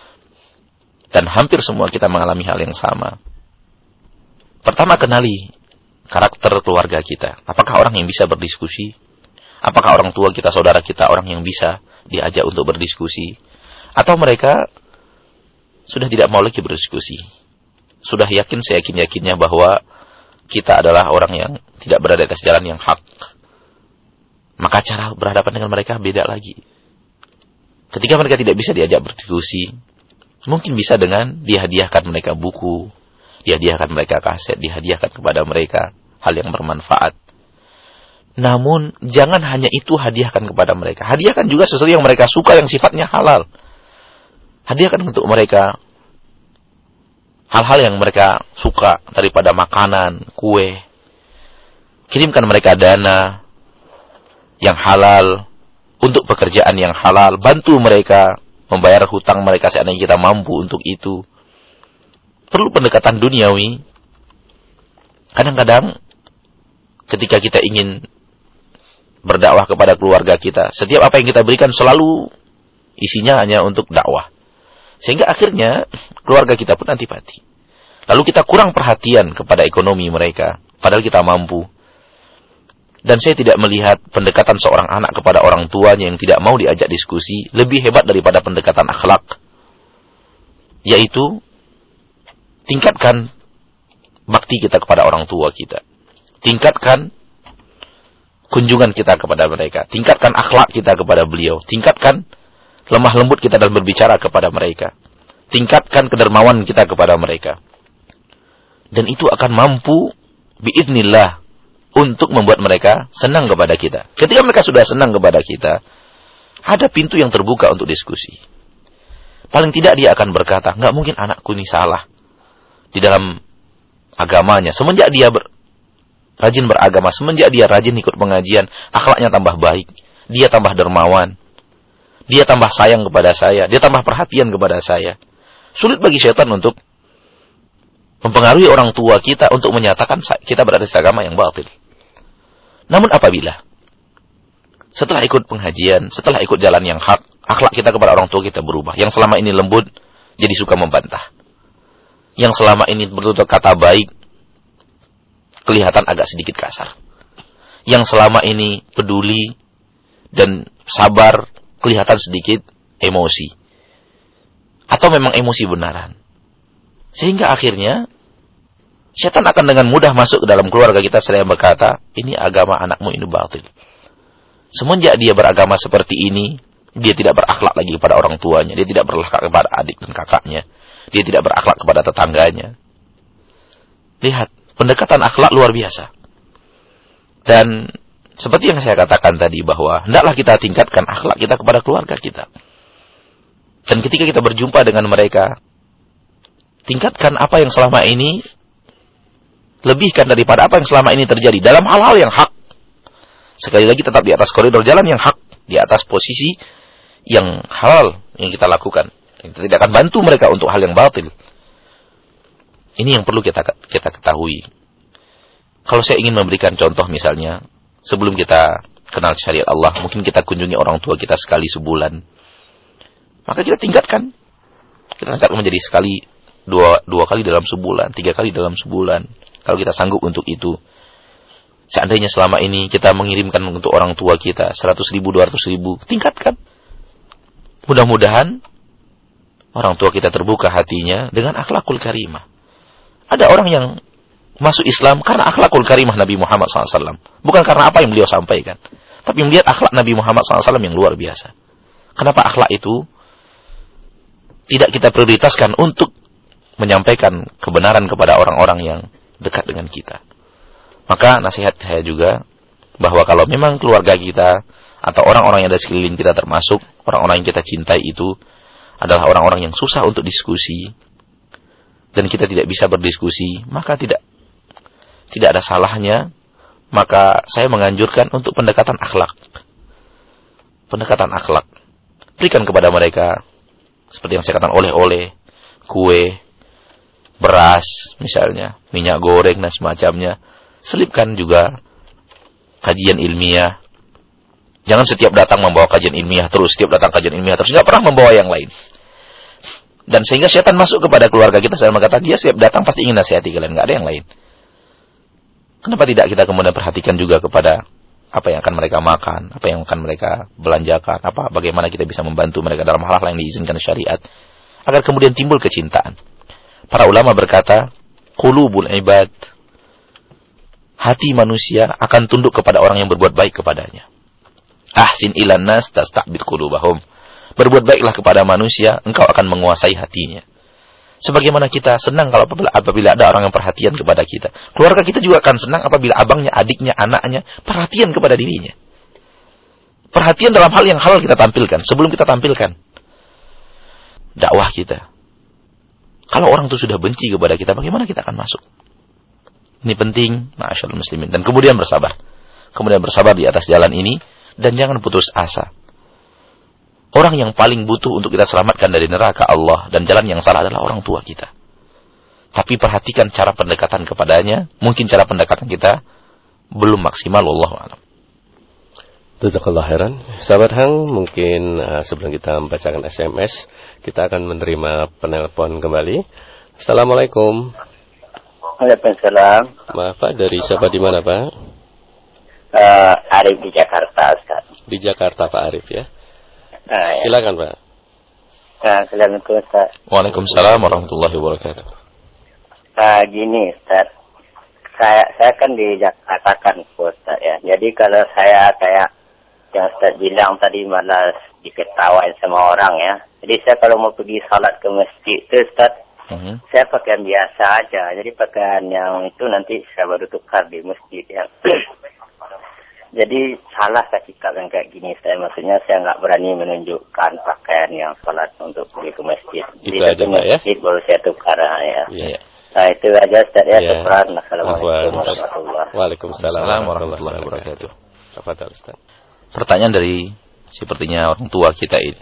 dan hampir semua kita mengalami hal yang sama. Pertama, kenali karakter keluarga kita. Apakah orang yang bisa berdiskusi? Apakah orang tua kita, saudara kita, orang yang bisa diajak untuk berdiskusi? Atau mereka sudah tidak mau lagi berdiskusi? Sudah yakin, seyakin-yakinnya bahwa kita adalah orang yang tidak berada di atas jalan yang hak. Maka cara berhadapan dengan mereka beda lagi. Ketika mereka tidak bisa diajak berdiskusi, mungkin bisa dengan dihadiahkan mereka buku, dihadiahkan mereka kaset, dihadiahkan kepada mereka hal yang bermanfaat. Namun, jangan hanya itu hadiahkan kepada mereka. Hadiahkan juga sesuatu yang mereka suka, yang sifatnya halal. Hadiahkan untuk mereka hal-hal yang mereka suka daripada makanan, kue. Kirimkan mereka dana yang halal untuk pekerjaan yang halal. Bantu mereka membayar hutang mereka seandainya kita mampu untuk itu. Perlu pendekatan duniawi. Kadang-kadang ketika kita ingin berdakwah kepada keluarga kita, setiap apa yang kita berikan selalu isinya hanya untuk dakwah. Sehingga akhirnya keluarga kita pun antipati. Lalu kita kurang perhatian kepada ekonomi mereka, padahal kita mampu. Dan saya tidak melihat pendekatan seorang anak kepada orang tuanya yang tidak mau diajak diskusi lebih hebat daripada pendekatan akhlak. Yaitu tingkatkan bakti kita kepada orang tua kita. Tingkatkan kunjungan kita kepada mereka. Tingkatkan akhlak kita kepada beliau. Tingkatkan lemah lembut kita dalam berbicara kepada mereka. Tingkatkan kedermawan kita kepada mereka. Dan itu akan mampu biiznillah untuk membuat mereka senang kepada kita. Ketika mereka sudah senang kepada kita, ada pintu yang terbuka untuk diskusi. Paling tidak dia akan berkata, nggak mungkin anakku ini salah di dalam agamanya. Semenjak dia rajin beragama, semenjak dia rajin ikut pengajian, akhlaknya tambah baik, dia tambah dermawan, dia tambah sayang kepada saya, dia tambah perhatian kepada saya. Sulit bagi syaitan untuk mempengaruhi orang tua kita untuk menyatakan kita berada di agama yang batil. Namun apabila setelah ikut pengajian, setelah ikut jalan yang hak, akhlak kita kepada orang tua kita berubah. Yang selama ini lembut, jadi suka membantah. Yang selama ini bertutur kata baik, kelihatan agak sedikit kasar. Yang selama ini peduli dan sabar, kelihatan sedikit emosi. Atau memang emosi benaran. Sehingga akhirnya setan akan dengan mudah masuk ke dalam keluarga kita selain berkata, ini agama anakmu ini batil. Semenjak dia beragama seperti ini, dia tidak berakhlak lagi kepada orang tuanya, dia tidak berakhlak kepada adik dan kakaknya, dia tidak berakhlak kepada tetangganya. Lihat, pendekatan akhlak luar biasa. Dan seperti yang saya katakan tadi bahwa hendaklah kita tingkatkan akhlak kita kepada keluarga kita. Dan ketika kita berjumpa dengan mereka, tingkatkan apa yang selama ini, lebihkan daripada apa yang selama ini terjadi dalam hal-hal yang hak. Sekali lagi tetap di atas koridor jalan yang hak, di atas posisi yang halal yang kita lakukan. Kita tidak akan bantu mereka untuk hal yang batil. Ini yang perlu kita ketahui. Kalau saya ingin memberikan contoh misalnya, sebelum kita kenal syariat Allah, mungkin kita kunjungi orang tua kita sekali sebulan. Maka kita tingkatkan. Kita tingkatkan menjadi sekali, dua kali dalam sebulan, 3 kali dalam sebulan. Kalau kita sanggup untuk itu. Seandainya selama ini kita mengirimkan untuk orang tua kita 100.000, 200.000, tingkatkan. Mudah-mudahan orang tua kita terbuka hatinya dengan akhlakul karimah. Ada orang yang masuk Islam karena akhlakul karimah Nabi Muhammad SAW. Bukan karena apa yang beliau sampaikan. Tapi melihat akhlak Nabi Muhammad SAW yang luar biasa. Kenapa akhlak itu tidak kita prioritaskan untuk menyampaikan kebenaran kepada orang-orang yang dekat dengan kita? Maka nasihat saya juga, bahwa kalau memang keluarga kita atau orang-orang yang ada sekeliling kita, termasuk orang-orang yang kita cintai itu adalah orang-orang yang susah untuk diskusi, dan kita tidak bisa berdiskusi, maka tidak ada salahnya, maka saya menganjurkan untuk pendekatan akhlak. Pendekatan akhlak. Berikan kepada mereka, seperti yang saya katakan, oleh-oleh, kue, beras, misalnya, minyak goreng, dan semacamnya. Selipkan juga kajian ilmiah. Jangan setiap datang membawa kajian ilmiah terus, nggak pernah membawa yang lain. Dan sehingga syaitan masuk kepada keluarga kita, saya mengatakan dia setiap datang pasti ingin nasihati kalian, nggak ada yang lain. Kenapa tidak kita kemudian perhatikan juga kepada apa yang akan mereka makan, apa yang akan mereka belanjakan, bagaimana kita bisa membantu mereka dalam hal-hal yang diizinkan syariat, agar kemudian timbul kecintaan. Para ulama berkata, qulubul ibad, hati manusia akan tunduk kepada orang yang berbuat baik kepadanya. Ahsin ilan nas tasta'bid qulubahum. Berbuat baiklah kepada manusia, engkau akan menguasai hatinya. Sebagaimana kita senang kalau apabila ada orang yang perhatian kepada kita. Keluarga kita juga akan senang apabila abangnya, adiknya, anaknya perhatian kepada dirinya. Perhatian dalam hal yang halal kita tampilkan. Sebelum kita tampilkan dakwah kita. Kalau orang itu sudah benci kepada kita, bagaimana kita akan masuk? Ini penting, ma'asyarul muslimin. Dan kemudian bersabar. Kemudian bersabar di atas jalan ini. Dan jangan putus asa. Orang yang paling butuh untuk kita selamatkan dari neraka Allah dan jalan yang salah adalah orang tua kita. Tapi perhatikan cara pendekatan kepadanya. Mungkin cara pendekatan kita belum maksimal. Wallahu a'lam. Jazakallah khairan. Sahabat Hang, mungkin sebelum kita membacakan SMS, kita akan menerima penelpon kembali. Assalamualaikum. Waalaikumsalam. Maaf Pak, dari siapa di mana Pak? Arif di Jakarta, Ustaz. Di Jakarta Pak Arif ya. Ya. Silakan Pak. Assalamualaikum Ustaz. Waalaikumsalam warahmatullahi wabarakatuh. Gini Ustaz, saya kan di Jakarta kan Ustaz ya. Jadi kalau saya kayak yang Ustaz bilang tadi malas diketawain sama orang ya. Jadi saya kalau mau pergi salat ke masjid itu Ustaz, saya pakaian biasa aja. Jadi pakaian yang itu nanti saya baru tukar di masjid ya. Jadi salah saya sikap yang kayak gini. Maksudnya saya nggak berani menunjukkan pakaian yang salat untuk pergi ke masjid. Jadi ke masjid baru saya tukar ya. Iya. Nah itu aja Ustaz ya. Syukran. Assalamualaikum warahmatullahi wabarakatuh. Waalaikumsalam warahmatullahi wabarakatuh. Tafadhal Ustaz. Pertanyaan dari sepertinya orang tua kita ini.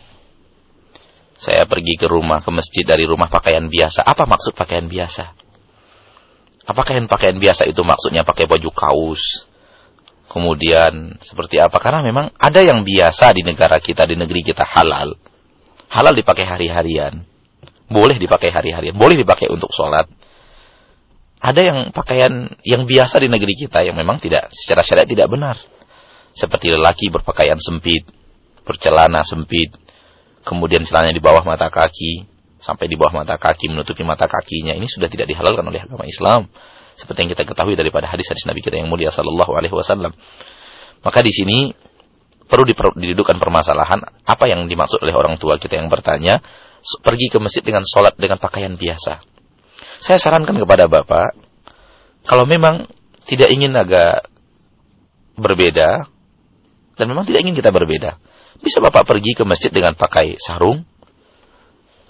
Saya pergi ke masjid dari rumah pakaian biasa. Apa maksud pakaian biasa? Apakah pakaian biasa itu maksudnya pakai baju kaos? Kemudian seperti apa? Karena memang ada yang biasa di negara kita, di negeri kita halal. Halal dipakai hari-harian. Boleh dipakai hari-harian. Boleh dipakai untuk sholat. Ada yang pakaian yang biasa di negeri kita yang memang tidak, secara syariat tidak benar. Seperti lelaki berpakaian sempit, bercelana sempit. Kemudian celananya di bawah mata kaki, sampai di bawah mata kaki, menutupi mata kakinya. Ini sudah tidak dihalalkan oleh agama Islam. Seperti yang kita ketahui daripada hadis-hadis Nabi kita yang mulia sallallahu alaihi wasallam. Maka di sini perlu didudukkan permasalahan apa yang dimaksud oleh orang tua kita yang bertanya, pergi ke masjid dengan sholat dengan pakaian biasa. Saya sarankan kepada Bapak, kalau memang tidak ingin agak berbeda, dan memang tidak ingin kita berbeda, bisa Bapak pergi ke masjid dengan pakai sarung,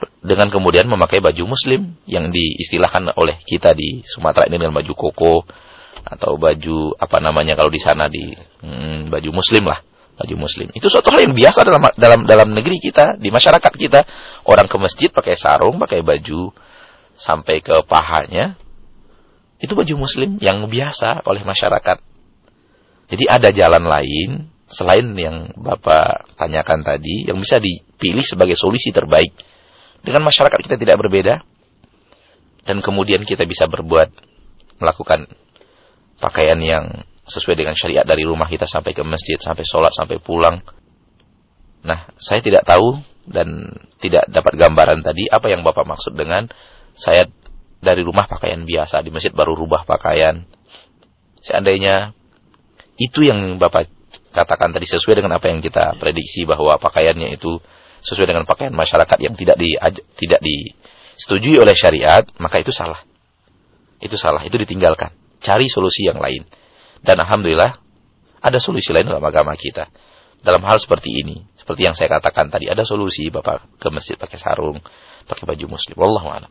dengan kemudian memakai baju muslim yang diistilahkan oleh kita di Sumatera ini dengan baju koko atau baju apa namanya kalau di sana baju muslim lah, baju muslim. Itu suatu hal yang biasa dalam negeri kita, di masyarakat kita. Orang ke masjid pakai sarung, pakai baju sampai ke pahanya. Itu baju muslim yang biasa oleh masyarakat. Jadi ada jalan lain selain yang Bapak tanyakan tadi yang bisa dipilih sebagai solusi terbaik. Dengan masyarakat kita tidak berbeda. Dan kemudian kita bisa melakukan pakaian yang sesuai dengan syariat dari rumah kita sampai ke masjid, sampai sholat, sampai pulang. Nah, saya tidak tahu dan tidak dapat gambaran tadi apa yang Bapak maksud dengan saya dari rumah pakaian biasa, di masjid baru rubah pakaian. Seandainya itu yang Bapak katakan tadi sesuai dengan apa yang kita prediksi bahwa pakaiannya itu sesuai dengan pakaian masyarakat yang tidak disetujui oleh syariat, maka itu salah. Itu salah, itu ditinggalkan. Cari solusi yang lain. Dan alhamdulillah ada solusi lain dalam agama kita. Dalam hal seperti ini, seperti yang saya katakan tadi, ada solusi Bapak ke masjid pakai sarung, pakai baju muslim. Wallahu a'lam.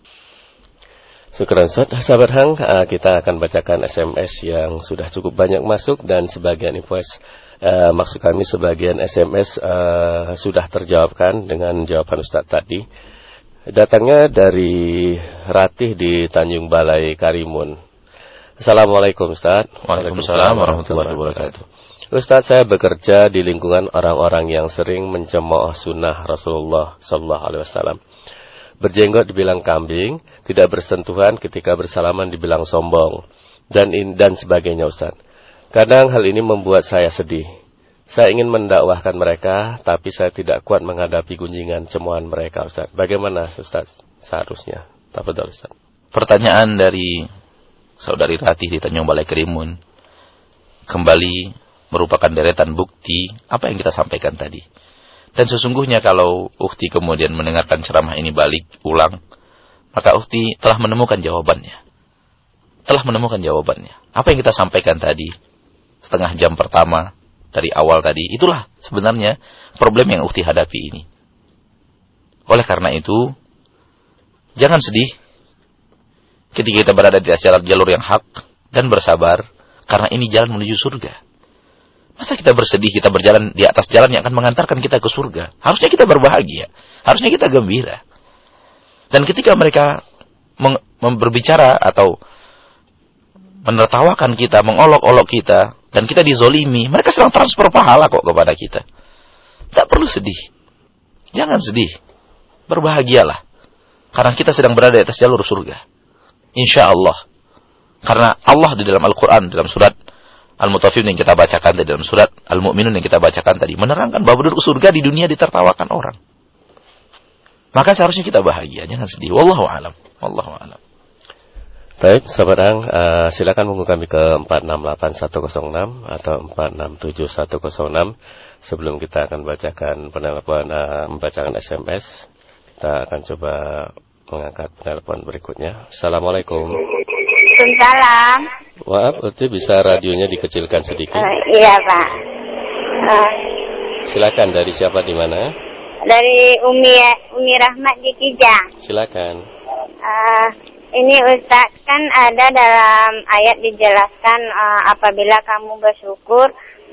Syukran Ustaz. Sahabat Hang, kita akan bacakan SMS yang sudah cukup banyak masuk dan sebagian invoice. Maksud kami sebagian SMS sudah terjawabkan dengan jawaban Ustaz tadi. Datangnya dari Ratih di Tanjung Balai Karimun. Assalamualaikum Ustaz. Waalaikumsalam warahmatullahi wabarakatuh. Ustaz, saya bekerja di lingkungan orang-orang yang sering mencemooh sunnah Rasulullah Sallallahu Alaihi Wasallam. Berjenggot dibilang kambing, tidak bersentuhan ketika bersalaman dibilang sombong, dan sebagainya Ustaz. Kadang hal ini membuat saya sedih. Saya ingin mendakwahkan mereka, tapi saya tidak kuat menghadapi gunjingan cemohan mereka Ustaz. Bagaimana Ustaz seharusnya? Tafadhol Ustaz. Pertanyaan dari Saudari Ratih di Tanjung Balai Karimun kembali merupakan deretan bukti apa yang kita sampaikan tadi. Dan sesungguhnya kalau ukhti kemudian mendengarkan ceramah ini balik ulang, maka ukhti telah menemukan jawabannya. Apa yang kita sampaikan tadi setengah jam pertama dari awal tadi, itulah sebenarnya problem yang ukhti hadapi ini. Oleh karena itu, jangan sedih ketika kita berada di atas jalur yang hak dan bersabar, karena ini jalan menuju surga. Masa kita bersedih, kita berjalan di atas jalan yang akan mengantarkan kita ke surga? Harusnya kita berbahagia, harusnya kita gembira. Dan ketika mereka berbicara atau menertawakan kita, mengolok-olok kita, dan kita dizolimi, mereka sedang transfer pahala kok kepada kita. Tak perlu sedih. Jangan sedih. Berbahagialah. Karena kita sedang berada di atas jalur surga. Insya Allah. Karena Allah di dalam Al-Quran, dalam surat Al-Mutaffifin yang kita bacakan tadi, dalam surat Al-Mu'minun yang kita bacakan tadi, menerangkan bahwa penduduk surga di dunia ditertawakan orang. Maka seharusnya kita bahagia, jangan sedih. Wallahu a'lam. Baik, sahabat Hang, silakan menghubungi kami ke 468106 atau 467106. Sebelum kita akan membacakan SMS, kita akan coba mengangkat penelpon berikutnya. Assalamualaikum. Waalaikumsalam. Maaf, Uti bisa radionya dikecilkan sedikit? Iya Pak. Silakan, dari siapa di mana? Dari Umi Rahmat di Kijang. Silakan. Ini Ustaz, kan ada dalam ayat dijelaskan apabila kamu bersyukur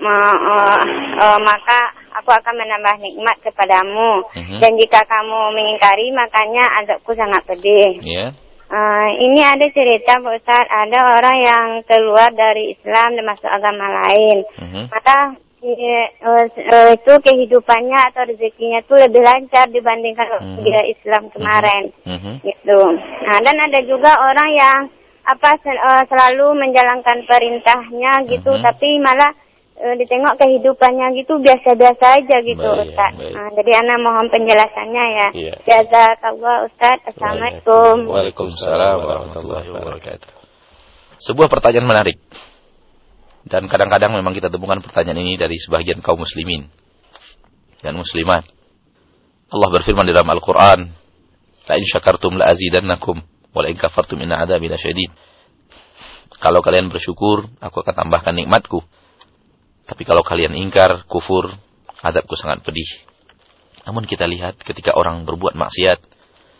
maka aku akan menambah nikmat kepadamu. Dan jika kamu mengingkari makanya azabku sangat pedih. Yeah. Ini ada cerita Pak Ustaz, ada orang yang keluar dari Islam dan masuk agama lain. Maka itu kehidupannya atau rezekinya itu lebih lancar dibandingkan dia Islam kemarin. Gitu. Nah, dan ada juga orang yang selalu menjalankan perintahnya gitu, tapi malah ditengok kehidupannya gitu biasa-biasa aja gitu. Baik, Ustaz. Baik. Jadi ana mohon penjelasannya ya. Jazakallah Ustaz. Assalamualaikum. Waalaikumsalam warahmatullahi wabarakatuh. Sebuah pertanyaan menarik. Dan kadang-kadang memang kita temukan pertanyaan ini dari sebagian kaum muslimin dan muslimat. Allah berfirman di dalam Al-Qur'an, "La in syakartum la azidannakum wa la in kafartum inna 'adzabi lasyadid." Kalau kalian bersyukur, aku akan tambahkan nikmatku. Tapi kalau kalian ingkar, kufur, azabku sangat pedih. Namun kita lihat ketika orang berbuat maksiat,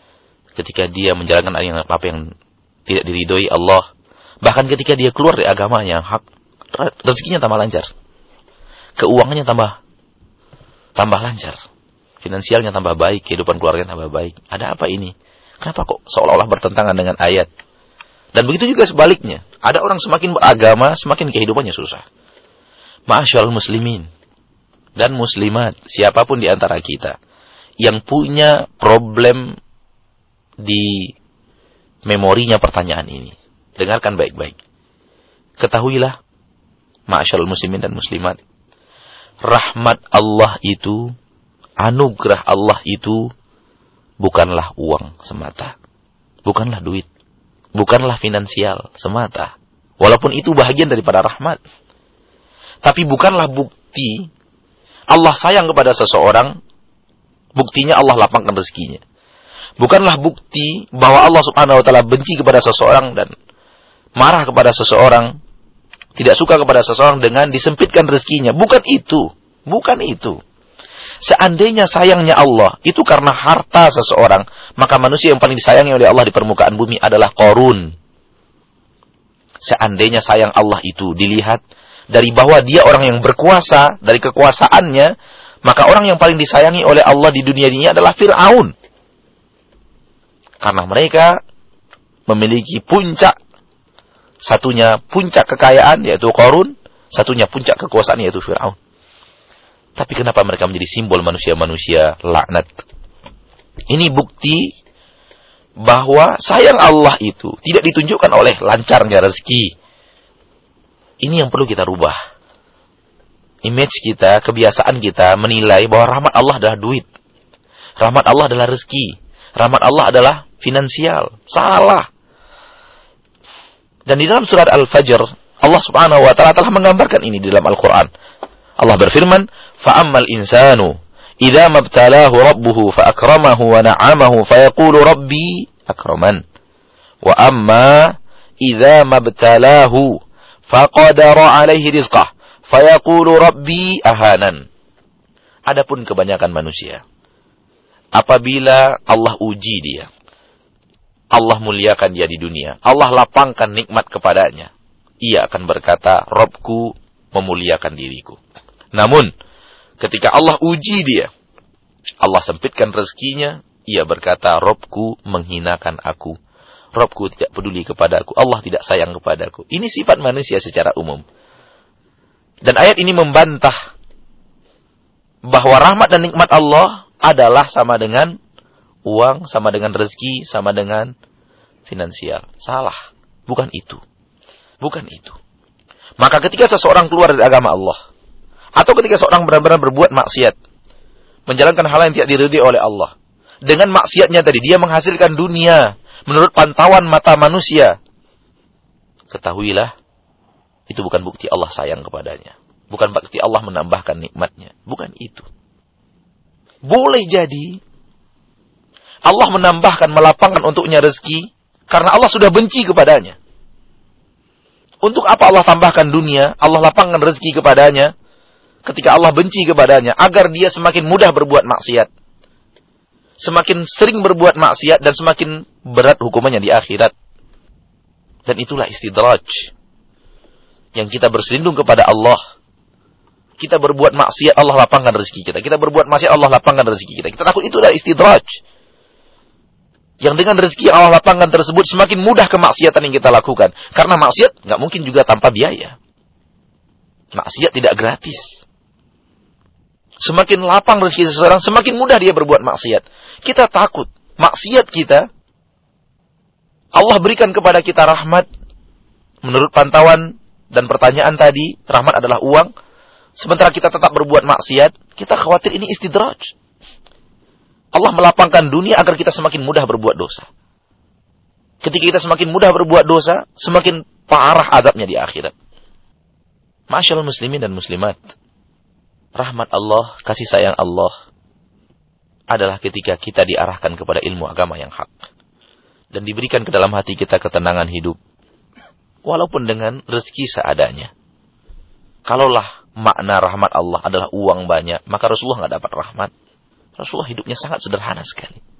ketika dia menjalankan apa yang tidak diridhoi Allah, bahkan ketika dia keluar dari agama yang hak, rezekinya tambah lancar, keuangannya tambah lancar, finansialnya tambah baik, kehidupan keluarganya tambah baik. Ada apa ini? Kenapa kok seolah-olah bertentangan dengan ayat? Dan begitu juga sebaliknya. Ada orang semakin beragama, semakin kehidupannya susah. Ma'asyiral muslimin dan muslimat, siapapun di antara kita yang punya problem di memorinya pertanyaan ini, dengarkan baik-baik. Ketahuilah, ma'asyiral muslimin dan muslimat, rahmat Allah itu, anugerah Allah itu bukanlah uang semata, bukanlah duit, bukanlah finansial semata. Walaupun itu bahagian daripada rahmat, tapi bukanlah bukti Allah sayang kepada seseorang, buktinya Allah lapangkan rezekinya. Bukanlah bukti bahwa Allah subhanahu wa ta'ala benci kepada seseorang dan marah kepada seseorang, tidak suka kepada seseorang dengan disempitkan rezekinya. Bukan itu. Bukan itu. Seandainya sayangnya Allah itu karena harta seseorang, maka manusia yang paling disayangi oleh Allah di permukaan bumi adalah Qarun. Seandainya sayang Allah itu dilihat dari bahwa dia orang yang berkuasa, dari kekuasaannya, maka orang yang paling disayangi oleh Allah di dunia ini adalah Fir'aun. Karena mereka memiliki puncak, satunya puncak kekayaan yaitu Qarun, satunya puncak kekuasaan yaitu Fir'aun. Tapi kenapa mereka menjadi simbol manusia-manusia laknat? Ini bukti bahwa sayang Allah itu tidak ditunjukkan oleh lancarnya rezeki. Ini yang perlu kita rubah. Image kita, kebiasaan kita menilai bahwa rahmat Allah adalah duit. Rahmat Allah adalah rezeki. Rahmat Allah adalah finansial. Salah. Dan di dalam surat Al-Fajr, Allah subhanahu wa ta'ala telah menggambarkan ini di dalam Al-Quran. Allah berfirman, فَأَمَّا الْإِنسَانُ إِذَا مَبْتَلَاهُ رَبُّهُ فَأَكْرَمَهُ وَنَعَمَهُ فَيَقُولُ رَبِّي أَكْرَمَنْ وَأَمَّا إِذَا مَبْتَلَاهُ فَقَدَرَ عَلَيْهِ رِزْقَهُ فَيَقُولُ رَبِّي أَهَانَنْ. Adapun kebanyakan manusia, apabila Allah uji dia, Allah muliakan dia di dunia, Allah lapangkan nikmat kepadanya, ia akan berkata, Robku memuliakan diriku. Namun, ketika Allah uji dia, Allah sempitkan rezekinya, ia berkata, Robku menghinakan aku. Robku tidak peduli kepadaku. Allah tidak sayang kepadaku. Ini sifat manusia secara umum. Dan ayat ini membantah bahwa rahmat dan nikmat Allah adalah sama dengan uang, sama dengan rezeki, sama dengan finansial. Salah. Bukan itu. Bukan itu. Maka ketika seseorang keluar dari agama Allah, atau ketika seorang benar-benar berbuat maksiat, menjalankan hal yang tidak diridhoi oleh Allah, dengan maksiatnya tadi, dia menghasilkan dunia menurut pantauan mata manusia, ketahuilah, itu bukan bukti Allah sayang kepadanya. Bukan bukti Allah menambahkan nikmatnya. Bukan itu. Boleh jadi Allah menambahkan, melapangkan untuknya rezeki, karena Allah sudah benci kepadanya. Untuk apa Allah tambahkan dunia, Allah lapangkan rezeki kepadanya, ketika Allah benci kepadanya, agar dia semakin mudah berbuat maksiat. Semakin sering berbuat maksiat dan semakin berat hukumannya di akhirat. Dan itulah istidraj. Yang kita berselindung kepada Allah. Kita berbuat maksiat, Allah lapangkan rezeki kita. Kita berbuat maksiat, Allah lapangkan rezeki kita. Kita takut itu adalah istidraj. Yang dengan rezeki yang Allah lapangkan tersebut semakin mudah kemaksiatan yang kita lakukan. Karena maksiat nggak mungkin juga tanpa biaya. Maksiat tidak gratis. Semakin lapang rezeki seseorang, semakin mudah dia berbuat maksiat. Kita takut maksiat kita, Allah berikan kepada kita rahmat. Menurut pantauan dan pertanyaan tadi, rahmat adalah uang. Sementara kita tetap berbuat maksiat, kita khawatir ini istidraj. Allah melapangkan dunia agar kita semakin mudah berbuat dosa. Ketika kita semakin mudah berbuat dosa, semakin parah azabnya di akhirat. Ma'asyiral muslimin dan muslimat, rahmat Allah, kasih sayang Allah adalah ketika kita diarahkan kepada ilmu agama yang hak. Dan diberikan ke dalam hati kita ketenangan hidup. Walaupun dengan rezeki seadanya. Kalaulah makna rahmat Allah adalah uang banyak, maka Rasulullah nggak dapat rahmat. Rasulullah hidupnya sangat sederhana sekali.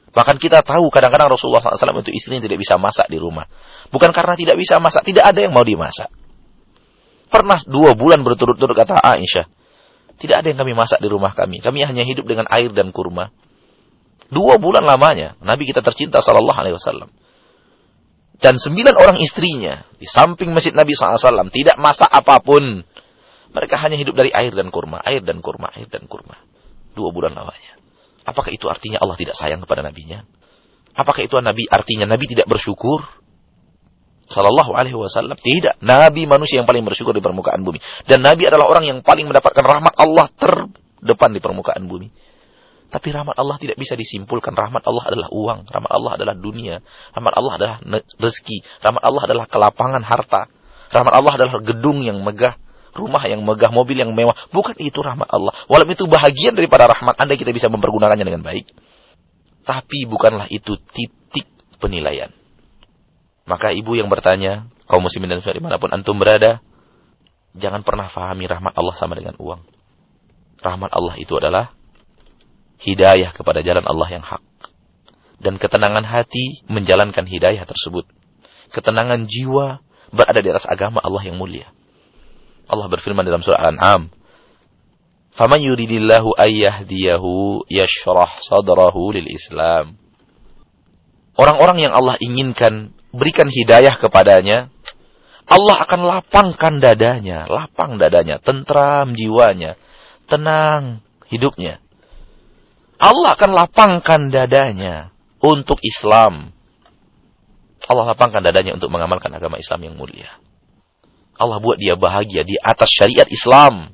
Bahkan kita tahu kadang-kadang Rasulullah SAW itu istrinya tidak bisa masak di rumah. Bukan karena tidak bisa masak, tidak ada yang mau dimasak. Pernah 2 bulan berturut-turut kata Aisyah, tidak ada yang kami masak di rumah kami. Kami hanya hidup dengan air dan kurma. 2 bulan lamanya Nabi kita tercinta sallallahu alaihi wasallam. Dan 9 orang istrinya di samping masjid Nabi SAW tidak masak apapun. Mereka hanya hidup dari air dan kurma, air dan kurma, air dan kurma. 2 bulan lamanya. Apakah itu artinya Allah tidak sayang kepada nabinya? Apakah itu artinya Nabi tidak bersyukur? Sallallahu alaihi wasallam. Tidak. Nabi manusia yang paling bersyukur di permukaan bumi. Dan Nabi adalah orang yang paling mendapatkan rahmat Allah terdepan di permukaan bumi. Tapi rahmat Allah tidak bisa disimpulkan. Rahmat Allah adalah uang. Rahmat Allah adalah dunia. Rahmat Allah adalah rezeki. Rahmat Allah adalah kelapangan harta. Rahmat Allah adalah gedung yang megah. Rumah yang megah, mobil yang mewah. Bukan itu rahmat Allah. Walaupun itu bahagian daripada rahmat, andai kita bisa mempergunakannya dengan baik. Tapi bukanlah itu titik penilaian. Maka ibu yang bertanya, kaum muslimin dan muslimat dimanapun antum berada, jangan pernah fahami rahmat Allah sama dengan uang. Rahmat Allah itu adalah hidayah kepada jalan Allah yang hak. Dan ketenangan hati menjalankan hidayah tersebut. Ketenangan jiwa berada di atas agama Allah yang mulia. Allah berfirman dalam surah Al-An'am, "Faman yuridillahu ayyahdiyahu yashrah sadrahu lil Islam." Orang-orang yang Allah inginkan berikan hidayah kepadanya, Allah akan lapang dadanya, tentram jiwanya, tenang hidupnya. Allah akan lapangkan dadanya untuk Islam. Allah lapangkan dadanya untuk mengamalkan agama Islam yang mulia. Allah buat dia bahagia di atas syariat Islam.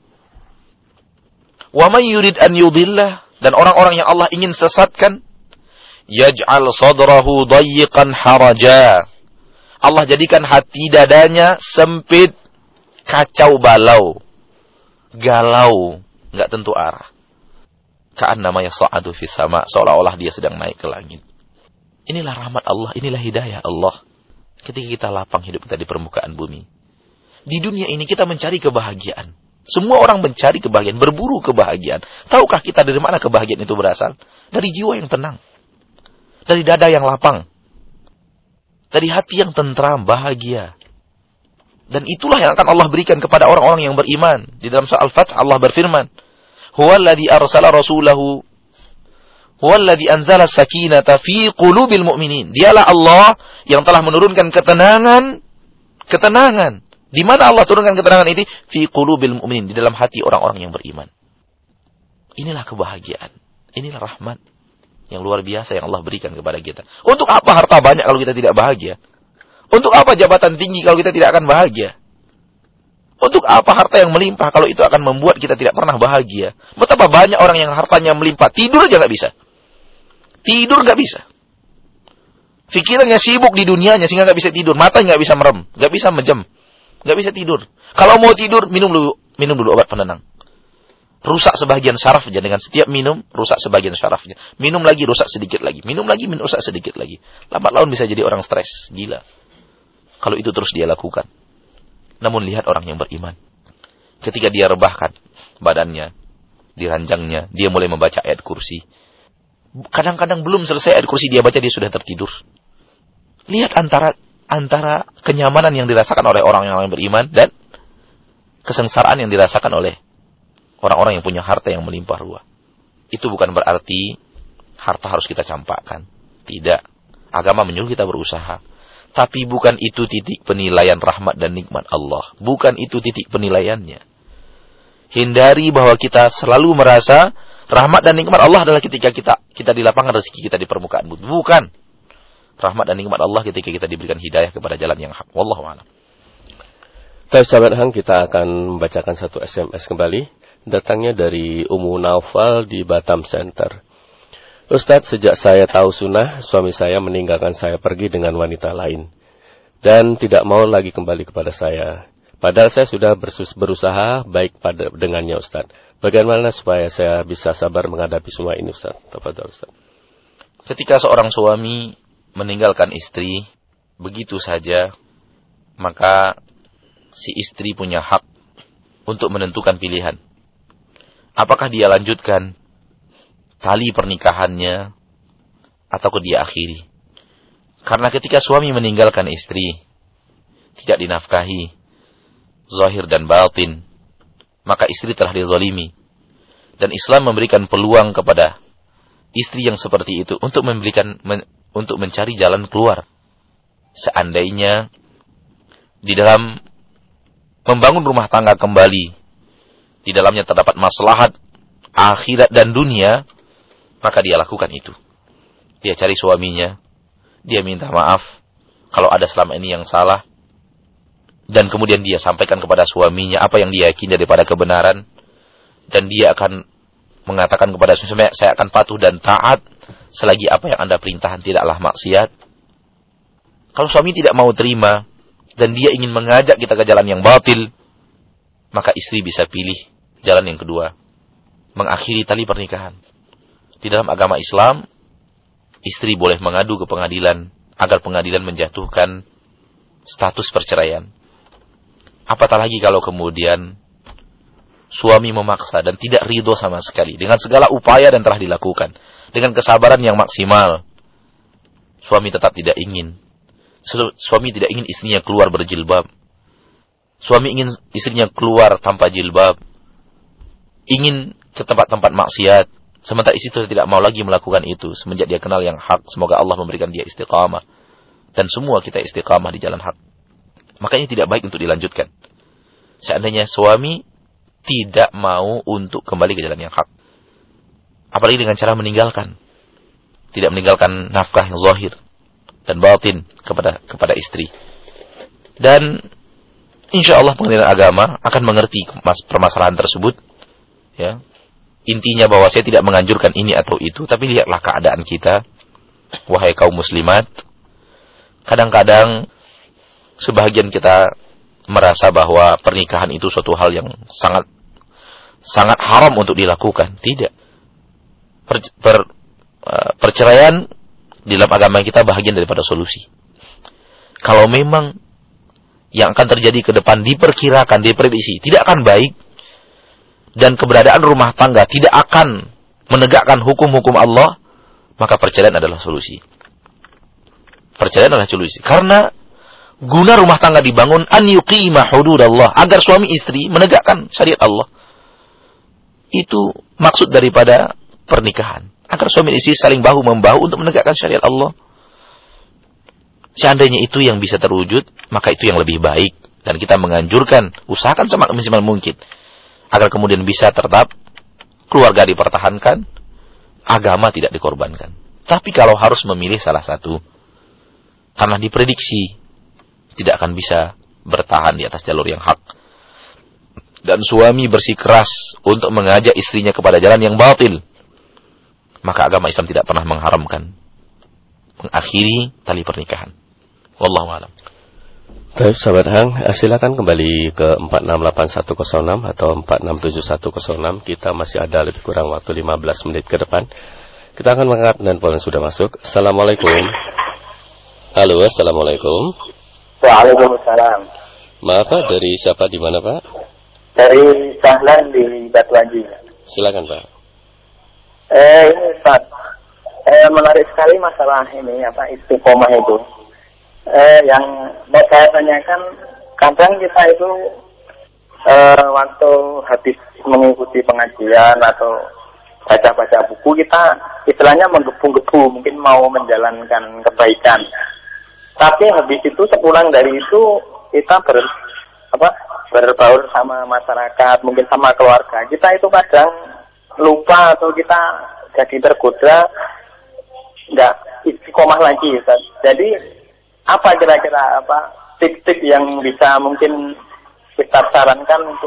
Wa man yurid an yudillah, dan orang-orang yang Allah ingin sesatkan, yaj'al sadrahu dayyiqan haraja. Allah jadikan hati dadanya sempit, kacau balau, galau, enggak tentu arah. Ka'annama yas'adu fis sama', seolah-olah dia sedang naik ke langit. Inilah rahmat Allah, inilah hidayah Allah. Ketika kita lapang hidup kita di permukaan bumi. Di dunia ini kita mencari kebahagiaan. Semua orang mencari kebahagiaan, berburu kebahagiaan. Tahukah kita dari mana kebahagiaan itu berasal? Dari jiwa yang tenang. Dari dada yang lapang. Dari hati yang tentram, bahagia. Dan itulah yang akan Allah berikan kepada orang-orang yang beriman. Di dalam surah Al-Fath Allah berfirman, "Huwallazi arsala rasulahu huwallazi anzala sakinata fi qulubil mu'minin." Dialah Allah yang telah menurunkan ketenangan. Di mana Allah turunkan ketenangan itu? Fi qulubil mu'minin, di dalam hati orang-orang yang beriman. Inilah kebahagiaan. Inilah rahmat yang luar biasa yang Allah berikan kepada kita. Untuk apa harta banyak kalau kita tidak bahagia? Untuk apa jabatan tinggi kalau kita tidak akan bahagia? Untuk apa harta yang melimpah kalau itu akan membuat kita tidak pernah bahagia? Betapa banyak orang yang hartanya melimpah, tidur aja nggak bisa. Tidur nggak bisa. Pikirannya sibuk di dunianya sehingga nggak bisa tidur. Matanya nggak bisa merem, nggak bisa menjem, nggak bisa tidur. Kalau mau tidur, minum dulu obat penenang. Rusak sebagian syarafnya, dengan setiap minum rusak sebagian syarafnya. Minum lagi rusak sedikit lagi. Minum lagi rusak sedikit lagi. Lambat laun bisa jadi orang stres, gila. Kalau itu terus dia lakukan. Namun lihat orang yang beriman. Ketika dia rebahkan badannya, di ranjangnya, dia mulai membaca ayat kursi. Kadang-kadang belum selesai ayat kursi dia baca, dia sudah tertidur. Lihat antara kenyamanan yang dirasakan oleh orang yang beriman dan kesengsaraan yang dirasakan oleh orang-orang yang punya harta yang melimpah ruah. Itu bukan berarti harta harus kita campakkan. Tidak. Agama menyuruh kita berusaha. Tapi bukan itu titik penilaian rahmat dan nikmat Allah. Bukan itu titik penilaiannya. Hindari bahwa kita selalu merasa rahmat dan nikmat Allah adalah ketika kita di lapangan rezeki kita di permukaan bumi. Bukan. Rahmat dan nikmat Allah ketika kita diberikan hidayah kepada jalan yang hak. Wallahu a'lam. Baik, sahabat Hang, kita akan membacakan satu SMS kembali. Datangnya dari Ummu Naufal di Batam Center. Ustadz, sejak saya tahu sunnah, suami saya meninggalkan saya pergi dengan wanita lain. Dan tidak mau lagi kembali kepada saya. Padahal saya sudah berusaha baik dengannya, Ustadz. Bagaimana supaya saya bisa sabar menghadapi semua ini, Ustadz? Tafadhol, Ustadz. Ketika seorang suami meninggalkan istri begitu saja, maka si istri punya hak untuk menentukan pilihan. Apakah dia lanjutkan tali pernikahannya ataukah dia akhiri. Karena ketika suami meninggalkan istri, tidak dinafkahi, zahir dan batin, maka istri telah dizalimi. Dan Islam memberikan peluang kepada istri yang seperti itu untuk untuk mencari jalan keluar. Seandainya di dalam membangun rumah tangga kembali, di dalamnya terdapat maslahat akhirat dan dunia, maka dia lakukan itu. Dia cari suaminya, dia minta maaf kalau ada selama ini yang salah, dan kemudian dia sampaikan kepada suaminya apa yang dia yakini daripada kebenaran, dan dia akan mengatakan kepada suaminya, saya akan patuh dan taat selagi apa yang Anda perintahkan tidaklah maksiat. Kalau suami tidak mau terima dan dia ingin mengajak kita ke jalan yang batil, maka istri bisa pilih jalan yang kedua, mengakhiri tali pernikahan. Di dalam agama Islam, istri boleh mengadu ke pengadilan agar pengadilan menjatuhkan status perceraian. Apatah lagi kalau kemudian suami memaksa dan tidak ridho sama sekali dengan segala upaya dan telah dilakukan dengan kesabaran yang maksimal. Suami tetap tidak ingin. Suami tidak ingin istrinya keluar berjilbab. Suami ingin istrinya keluar tanpa jilbab. Ingin ke tempat-tempat maksiat. Sementara istri tidak mau lagi melakukan itu semenjak dia kenal yang hak. Semoga Allah memberikan dia istiqamah. Dan semua kita istiqamah di jalan hak. Makanya tidak baik untuk dilanjutkan. Seandainya suami tidak mau untuk kembali ke jalan yang hak. Apalagi dengan cara meninggalkan. Tidak meninggalkan nafkah yang zahir dan batin kepada istri. Dan insya Allah pengadilan agama akan mengerti permasalahan tersebut. Ya. Intinya bahwa saya tidak menganjurkan ini atau itu, tapi lihatlah keadaan kita, wahai kaum muslimat. Kadang-kadang sebahagian kita merasa bahwa pernikahan itu suatu hal yang sangat haram untuk dilakukan. Tidak. Perceraian di dalam agama kita bahagian daripada solusi. Kalau memang yang akan terjadi ke depan diperkirakan, diprediksi tidak akan baik, dan keberadaan rumah tangga tidak akan menegakkan hukum-hukum Allah, maka perceraian adalah solusi. Perceraian adalah solusi. Karena guna rumah tangga dibangun an yuqima hududallah, agar suami istri menegakkan syariat Allah. Itu maksud daripada pernikahan. Agar suami istri saling bahu-membahu untuk menegakkan syariat Allah. Seandainya itu yang bisa terwujud, maka itu yang lebih baik. Dan kita menganjurkan, usahakan semaksimal mungkin. Agar kemudian bisa tetap keluarga dipertahankan, agama tidak dikorbankan. Tapi kalau harus memilih salah satu, karena diprediksi tidak akan bisa bertahan di atas jalur yang hak, dan suami bersikeras untuk mengajak istrinya kepada jalan yang batil, maka agama Islam tidak pernah mengharamkan mengakhiri tali pernikahan. Wallahu a'lam. Baik, sahabat Hang, silakan kembali ke 468106 atau 467106. Kita masih ada lebih kurang waktu 15 menit ke depan. Kita akan mengangkat dan poin sudah masuk. Assalamualaikum. Halo, assalamualaikum. Waalaikumsalam. Maaf Pak, dari siapa, di mana Pak? Dari Sahlan di Batu Haji. Silakan Pak. Ini Pak, menarik sekali masalah ini istiqomah itu. Yang mau saya tanyakan, kadang kita itu waktu habis mengikuti pengajian atau baca-baca buku, kita istilahnya menggebu-gebu, mungkin mau menjalankan kebaikan. Tapi habis itu sepulang dari itu kita berbaur sama masyarakat, mungkin sama keluarga. Kita itu kadang lupa atau kita jadi tergoda nggak istiqomah lagi. Jadi apa kira-kira tip-tip yang bisa mungkin kita sarankan untuk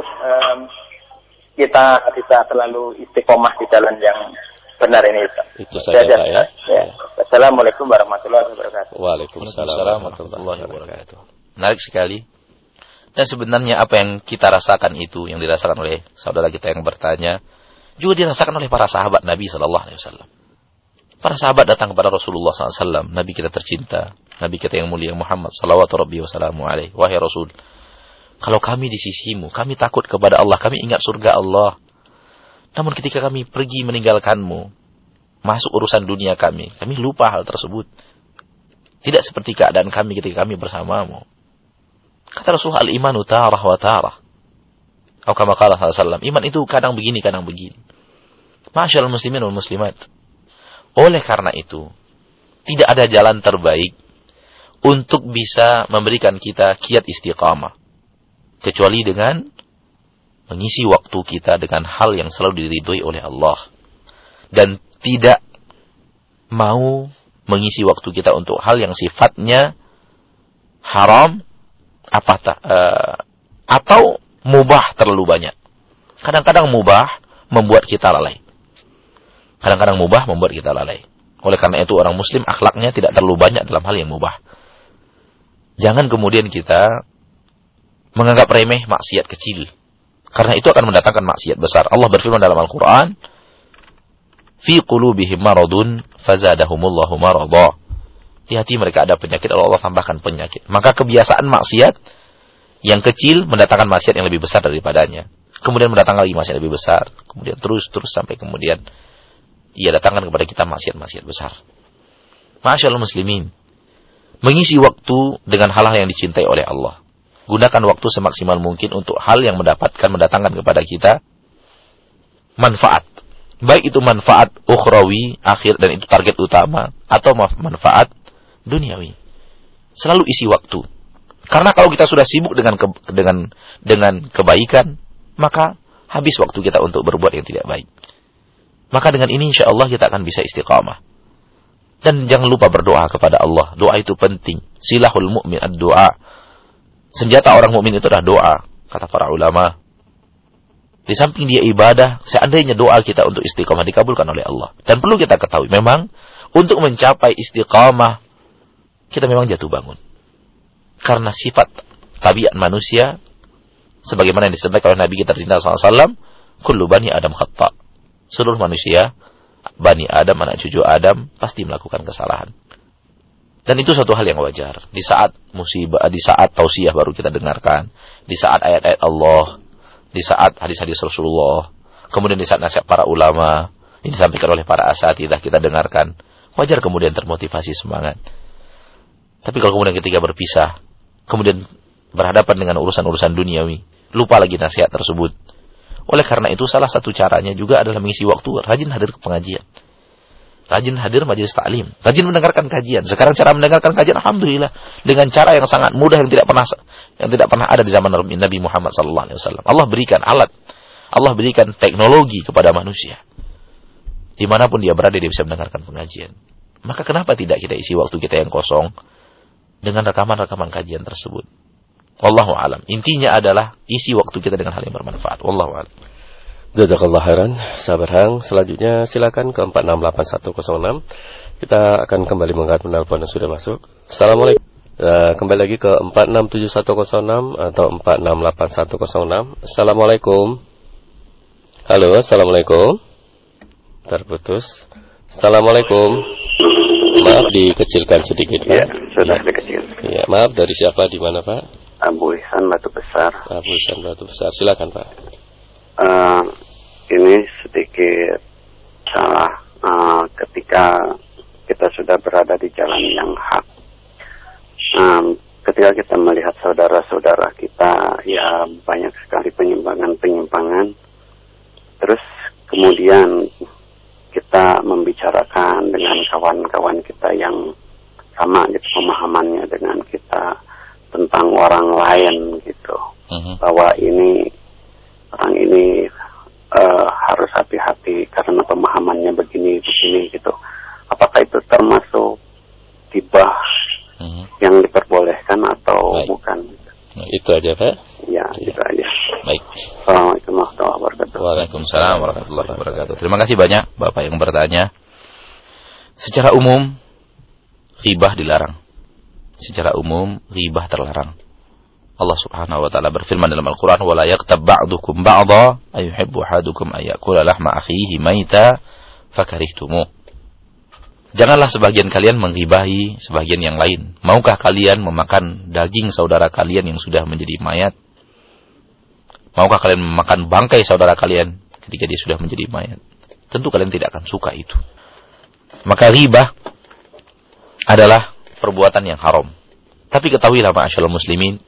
kita bisa selalu istiqomah di jalan yang benar ini? Itu saja Pak ya. Assalamualaikum warahmatullahi wabarakatuh. Waalaikumsalam warahmatullahi wabarakatuh. Menarik sekali. Dan sebenarnya apa yang kita rasakan itu, yang dirasakan oleh saudara kita yang bertanya, juga dirasakan oleh para sahabat Nabi SAW. Para sahabat datang kepada Rasulullah SAW, Nabi kita tercinta, Nabi kita yang mulia Muhammad sallallahu alaihi wasallam. Wahai Rasul, kalau kami di sisimu, kami takut kepada Allah, kami ingat surga Allah. Namun ketika kami pergi meninggalkanmu, masuk urusan dunia kami lupa hal tersebut. Tidak seperti keadaan kami ketika kami bersamamu. Kata Rasulullah, al-imanu tarah wa tarah. Atau kama qala sallallahu alaihi wasallam, iman itu kadang begini, kadang begini. Masyaallah muslimin wal muslimat. Oleh karena itu, tidak ada jalan terbaik untuk bisa memberikan kita kiat istiqamah kecuali dengan mengisi waktu kita dengan hal yang selalu diridhoi oleh Allah, dan tidak mau mengisi waktu kita untuk hal yang sifatnya haram atau mubah terlalu banyak. Kadang-kadang mubah membuat kita lalai. Oleh karena itu orang muslim akhlaknya tidak terlalu banyak dalam hal yang mubah. Jangan kemudian kita menganggap remeh maksiat kecil, karena itu akan mendatangkan maksiat besar. Allah berfirman dalam Al-Quran, fi qulubihim maradun fazadahumullahu marada. Di hati mereka ada penyakit, Allah tambahkan penyakit. Maka kebiasaan maksiat yang kecil mendatangkan maksiat yang lebih besar daripadanya. Kemudian mendatangkan lagi maksiat lebih besar. Kemudian terus sampai kemudian ia datangkan kepada kita maksiat-maksiat besar. Masyaallah muslimin, mengisi waktu dengan hal-hal yang dicintai oleh Allah. Gunakan waktu semaksimal mungkin untuk hal yang mendatangkan kepada kita manfaat. Baik itu manfaat ukhrawi, akhir, dan itu target utama, atau manfaat duniawi. Selalu isi waktu. Karena kalau kita sudah sibuk dengan kebaikan, maka habis waktu kita untuk berbuat yang tidak baik. Maka dengan ini insyaallah kita akan bisa istiqamah. Dan jangan lupa berdoa kepada Allah. Doa itu penting. Silahul mu'min ad-doa. Senjata orang mukmin itu adalah doa, kata para ulama. Di samping dia ibadah, seandainya doa kita untuk istiqamah dikabulkan oleh Allah. Dan perlu kita ketahui, memang untuk mencapai istiqamah, kita memang jatuh bangun. Karena sifat tabiat manusia, sebagaimana yang disampaikan oleh Nabi kita tercinta SAW, kullu bani Adam khata'. Seluruh manusia, bani Adam, anak cucu Adam, pasti melakukan kesalahan. Dan itu suatu hal yang wajar. Di saat musibah, di saat tausiah baru kita dengarkan, di saat ayat-ayat Allah, di saat hadis-hadis Rasulullah, kemudian di saat nasihat para ulama, ini disampaikan oleh para asatidzah kita dengarkan, wajar kemudian termotivasi semangat. Tapi kalau kemudian ketika berpisah, kemudian berhadapan dengan urusan-urusan duniawi, lupa lagi nasihat tersebut. Oleh karena itu salah satu caranya juga adalah mengisi waktu, rajin hadir ke pengajian, rajin hadir majelis taklim, rajin mendengarkan kajian. Sekarang cara mendengarkan kajian alhamdulillah dengan cara yang sangat mudah, yang tidak pernah ada di zaman Nabi Muhammad SAW. Allah berikan alat, Allah berikan teknologi kepada manusia. Dimanapun dia berada dia bisa mendengarkan pengajian. Maka kenapa tidak kita isi waktu kita yang kosong dengan rekaman-rekaman kajian tersebut? Wallahu a'lam. Intinya adalah isi waktu kita dengan hal yang bermanfaat. Wallahu a'lam. Jazakallah khairan, sahabat Hang. Selanjutnya silakan ke 468106. Kita akan kembali mengangkat penelpon yang sudah masuk. Assalamualaikum. Kembali lagi ke 467106 atau 468106. Assalamualaikum. Halo, assalamualaikum. Terputus. Assalamualaikum. Maaf dikecilkan sedikit, Pak. Ya, sudah dikecil. Ya, maaf, dari siapa, di mana, Pak? Abu Ihsan Batu Besar. Abu Ihsan Batu Besar, silakan, Pak. Ini sedikit salah ketika kita sudah berada di jalan yang hak. Ketika kita melihat saudara-saudara kita, ya banyak sekali penyimpangan-penyimpangan. Terus kemudian kita membicarakan dengan kawan-kawan kita yang sama gitu pemahamannya dengan kita tentang orang lain gitu, bahwa orang ini harus hati-hati karena pemahamannya begini gitu. Apakah itu termasuk gibah yang diperbolehkan atau bukan? Nah, itu aja, Pak. Ya, itu aja. Baik. Assalamualaikum warahmatullahi wabarakatuh. Waalaikumsalam warahmatullahi wabarakatuh. Terima kasih banyak Bapak yang bertanya. Secara umum ghibah dilarang. Secara umum ghibah terlarang. Allah Subhanahu wa taala berfirman dalam Al-Qur'an, "Wa la yaghtab ba'dukum ba'dha ayuhibbu ahadukum ayyakula lahma akhihi maita fakarihtumuh." Janganlah sebagian kalian menghibahi sebagian yang lain. Maukah kalian memakan daging saudara kalian yang sudah menjadi mayat? Maukah kalian memakan bangkai saudara kalian ketika dia sudah menjadi mayat? Tentu kalian tidak akan suka itu. Maka ghibah adalah perbuatan yang haram. Tapi ketahuilah ma'asyiral muslimin,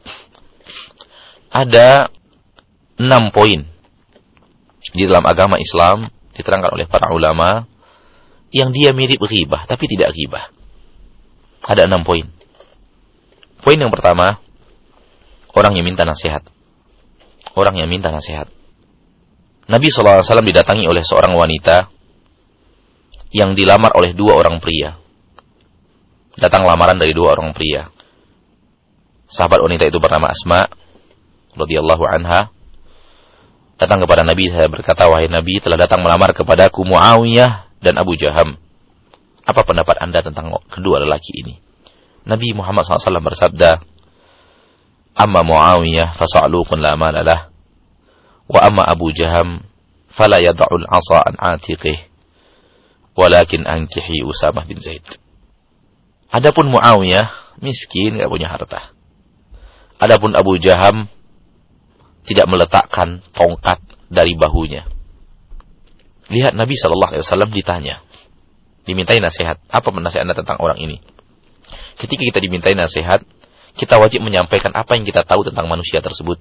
ada 6 poin di dalam agama Islam diterangkan oleh para ulama yang dia mirip ghibah tapi tidak ghibah. Ada 6 poin. Poin yang pertama, orang yang minta nasihat. Orang yang minta nasihat. Nabi SAW didatangi oleh seorang wanita yang dilamar oleh 2 orang pria. Datang lamaran dari 2 orang pria. Sahabat wanita itu bernama Asma radhiyallahu anha. Datang kepada Nabi, saya berkata, wahai Nabi, telah datang melamar kepadaku Muawiyah dan Abu Jaham. Apa pendapat Anda tentang kedua lelaki ini? Nabi Muhammad SAW bersabda, amma Muawiyah fasa'lukun la malalah, wa amma Abu Jaham fala yada'ul asa an atiqih, walakin ankihi Usamah bin Zaid. Adapun Muawiyah miskin, tidak punya harta. Adapun Abu Jaham tidak meletakkan tongkat dari bahunya. Lihat, Nabi SAW ditanya, dimintai nasihat. Apa nasihat Anda tentang orang ini? Ketika kita dimintai nasihat, kita wajib menyampaikan apa yang kita tahu tentang manusia tersebut.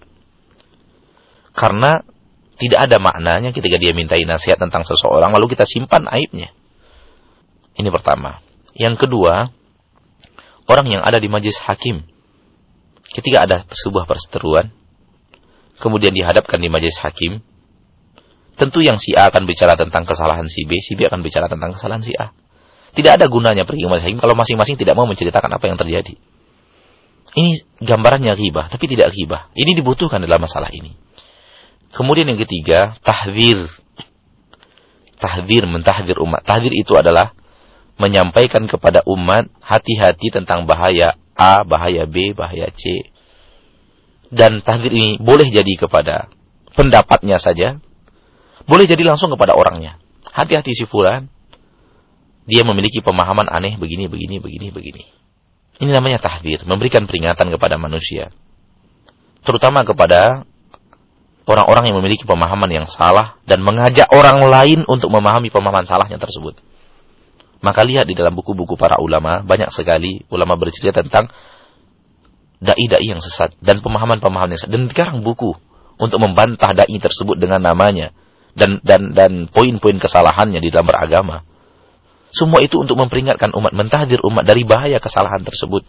Karena tidak ada maknanya ketika dia mintai nasihat tentang seseorang, lalu kita simpan aibnya. Ini pertama. Yang kedua, orang yang ada di majelis hakim, ketika ada sebuah perseteruan, kemudian dihadapkan di majelis hakim, tentu yang si A akan bicara tentang kesalahan si B akan bicara tentang kesalahan si A. Tidak ada gunanya pergi ke majelis hakim kalau masing-masing tidak mau menceritakan apa yang terjadi. Ini gambarannya ghibah, tapi tidak ghibah. Ini dibutuhkan dalam masalah ini. Kemudian yang ketiga, tahdzir. Tahdzir, mentahdzir umat. Tahdzir itu adalah menyampaikan kepada umat hati-hati tentang bahaya A, bahaya B, bahaya C. Dan tahdzir ini boleh jadi kepada pendapatnya saja, boleh jadi langsung kepada orangnya. Hati-hati si fulan, dia memiliki pemahaman aneh begini. Ini namanya tahdzir, memberikan peringatan kepada manusia. Terutama kepada orang-orang yang memiliki pemahaman yang salah dan mengajak orang lain untuk memahami pemahaman salahnya tersebut. Maka lihat di dalam buku-buku para ulama, banyak sekali ulama bercerita tentang dai-dai yang sesat dan pemahaman-pemahaman yang sesat. Dan sekarang buku untuk membantah dai tersebut dengan namanya dan poin-poin kesalahannya di dalam beragama. Semua itu untuk memperingatkan umat, mentahdzir umat dari bahaya kesalahan tersebut.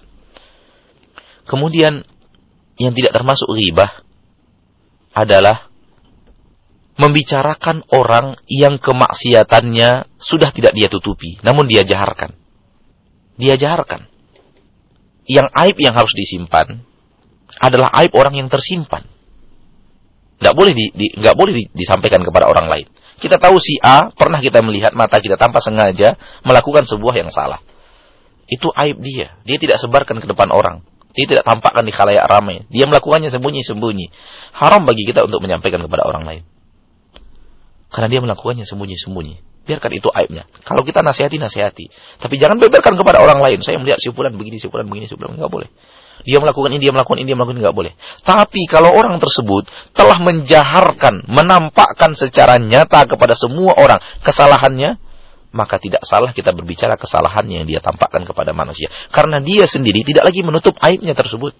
Kemudian yang tidak termasuk ghibah adalah membicarakan orang yang kemaksiatannya sudah tidak dia tutupi, namun dia jaharkan. Dia jaharkan. Yang aib yang harus disimpan adalah aib orang yang tersimpan. Nggak boleh disampaikan kepada orang lain. Kita tahu si A, pernah kita melihat mata kita tanpa sengaja melakukan sebuah yang salah. Itu aib dia. Dia tidak sebarkan ke depan orang. Dia tidak tampakkan di khalayak ramai. Dia melakukannya sembunyi-sembunyi. Haram bagi kita untuk menyampaikan kepada orang lain. Karena dia melakukannya sembunyi-sembunyi. Biarkan itu aibnya. Kalau kita nasihati. Tapi jangan beberkan kepada orang lain. Saya melihat si fulan begini, si fulan begini, si fulan. Nggak boleh. Dia melakukan ini, dia melakukan ini, nggak boleh. Tapi kalau orang tersebut telah menjaharkan, menampakkan secara nyata kepada semua orang kesalahannya, maka tidak salah kita berbicara kesalahannya yang dia tampakkan kepada manusia. Karena dia sendiri tidak lagi menutup aibnya tersebut.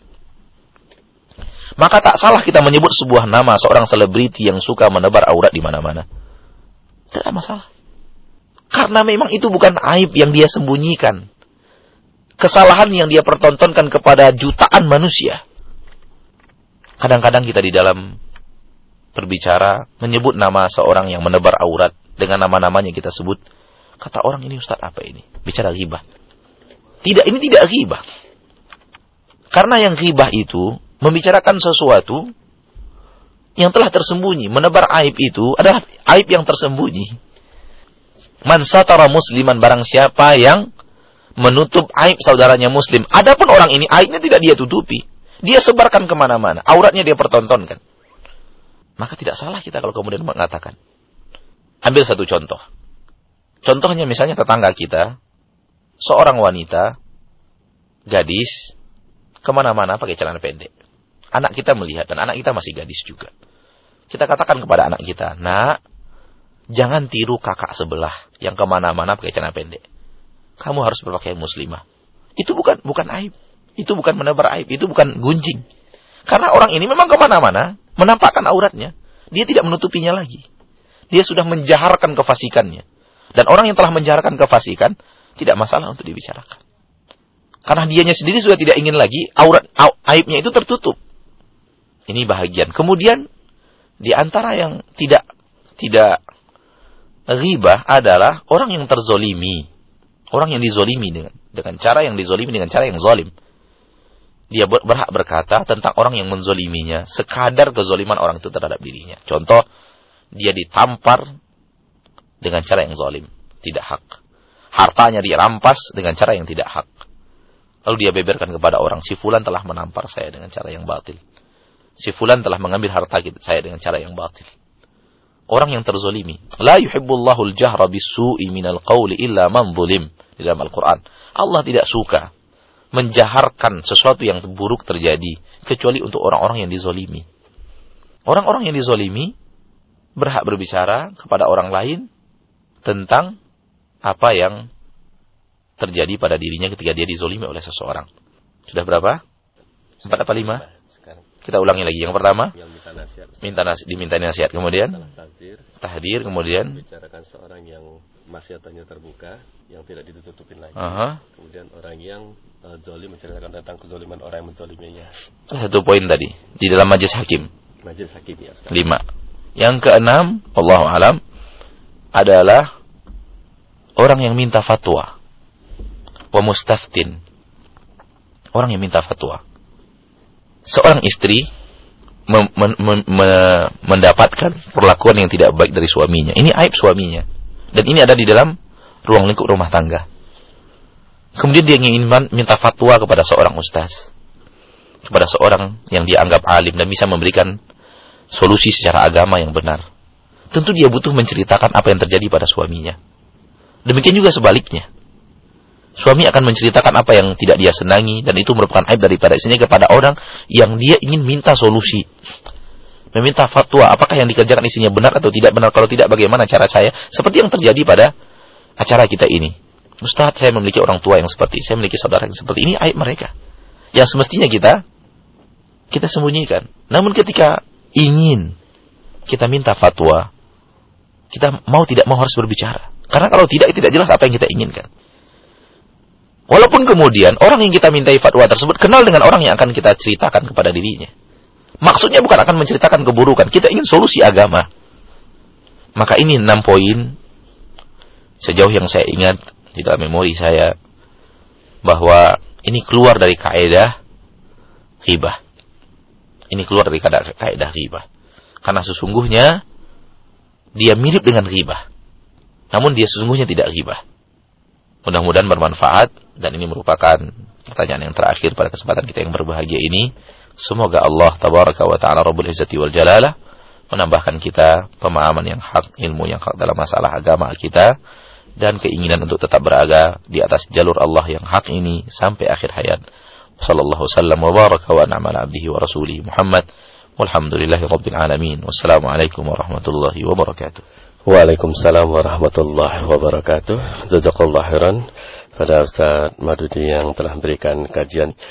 Maka tak salah kita menyebut sebuah nama seorang selebriti yang suka menebar aurat di mana-mana. Tidak masalah. Karena memang itu bukan aib yang dia sembunyikan. Kesalahan yang dia pertontonkan kepada jutaan manusia. Kadang-kadang kita di dalam berbicara menyebut nama seorang yang menebar aurat dengan nama-namanya kita sebut. Kata orang, ini Ustaz apa ini? Bicara ghibah. Tidak, ini tidak ghibah. Karena yang ghibah itu membicarakan sesuatu yang telah tersembunyi. Menebar aib itu adalah aib yang tersembunyi. Man satara musliman, barang siapa yang menutup aib saudaranya muslim. Adapun orang ini aibnya tidak dia tutupi. Dia sebarkan kemana-mana. Auratnya dia pertontonkan. Maka tidak salah kita kalau kemudian mengatakan. Ambil satu contoh. Contohnya misalnya tetangga kita. Seorang wanita. Gadis. Kemana-mana pakai celana pendek. Anak kita melihat. Dan anak kita masih gadis juga. Kita katakan kepada anak kita. Nak, jangan tiru kakak sebelah. Yang kemana-mana pakai celana pendek. kamu harus berpakaian muslimah. Itu bukan aib. Itu bukan menebar aib. Itu bukan gunjing. Karena orang ini memang kemana-mana menampakkan auratnya. Dia tidak menutupinya lagi. Dia sudah menjaharkan kefasikannya. Dan orang yang telah menjaharkan kefasikan tidak masalah untuk dibicarakan. Karena dianya sendiri sudah tidak ingin lagi aibnya itu tertutup. Ini bahagian. Kemudian di antara yang tidak ghibah adalah orang yang terzolimi. Orang yang dizolimi dengan cara yang dizolimi dengan cara yang zalim. Dia berhak berkata tentang orang yang menzoliminya sekadar kezoliman orang itu terhadap dirinya. Contoh, dia ditampar dengan cara yang zalim, tidak hak. Hartanya dirampas dengan cara yang tidak hak. Lalu dia beberkan kepada orang, si fulan telah menampar saya dengan cara yang batil. Si fulan telah mengambil harta saya dengan cara yang batil. Orang yang terzolimi. La yuhibbullahu al-jahra bis-su'i minal qawli illa man zulim. Di dalam Al-Quran. Allah tidak suka menjaharkan sesuatu yang buruk terjadi kecuali untuk orang-orang yang dizolimi. Orang-orang yang dizolimi berhak berbicara kepada orang lain tentang apa yang terjadi pada dirinya ketika dia dizolimi oleh seseorang. Sudah berapa? 4 apa 5? Kita ulangi lagi. Yang pertama, diminta nasihat. Kemudian tahdir. Kemudian bicarakan seorang yang maksiatannya terbuka, yang tidak ditutupin lagi. Kemudian orang yang zalim menceritakan tentang kezaliman orang yang menzaliminya. Satu poin tadi di dalam majelis hakim. Majelis hakim ya, Ustaz. 5. Yang keenam, wallahu alam, adalah orang yang minta fatwa. Wa mustaftin. Orang yang minta fatwa. Seorang istri mendapatkan perlakuan yang tidak baik dari suaminya. Ini aib suaminya. Dan ini ada di dalam ruang lingkup rumah tangga. Kemudian dia ingin minta fatwa kepada seorang ustaz. Kepada seorang yang dia anggap alim dan bisa memberikan solusi secara agama yang benar. Tentu dia butuh menceritakan apa yang terjadi pada suaminya. Demikian juga sebaliknya. Suami akan menceritakan apa yang tidak dia senangi, dan itu merupakan aib daripada istrinya kepada orang yang dia ingin minta solusi. Meminta fatwa, apakah yang dikerjakan istrinya benar atau tidak benar, kalau tidak bagaimana cara saya, seperti yang terjadi pada acara kita ini. Ustaz, saya memiliki orang tua yang seperti, saya memiliki saudara yang seperti ini, aib mereka. Yang semestinya kita sembunyikan. Namun ketika ingin kita minta fatwa, kita mau tidak mau harus berbicara. Karena kalau tidak jelas apa yang kita inginkan. Walaupun kemudian orang yang kita mintai fatwa tersebut kenal dengan orang yang akan kita ceritakan kepada dirinya. Maksudnya bukan akan menceritakan keburukan. Kita ingin solusi agama. Maka ini 6 poin. Sejauh yang saya ingat di dalam memori saya. Bahwa ini keluar dari kaidah ghibah. Ini keluar dari kaidah ghibah. Karena sesungguhnya dia mirip dengan ghibah. Namun dia sesungguhnya tidak ghibah. Mudah-mudahan bermanfaat. Dan ini merupakan pertanyaan yang terakhir pada kesempatan kita yang berbahagia ini. Semoga Allah tabaraka wa ta'ala Rabbul Izzati wal Jalalah menambahkan kita pemahaman yang hak, ilmu yang hak dalam masalah agama kita, dan keinginan untuk tetap berada di atas jalur Allah yang hak ini sampai akhir hayat. Sallallahu sallam wa baraka wa an'ama ala abdihi wa rasulihi Muhammad. Walhamdulillahi rabbil alamin. Wassalamualaikum warahmatullahi wabarakatuh. Waalaikumsalam warahmatullahi wabarakatuh. Jazakallahu khairan pada Ustaz Madudi yang telah memberikan kajian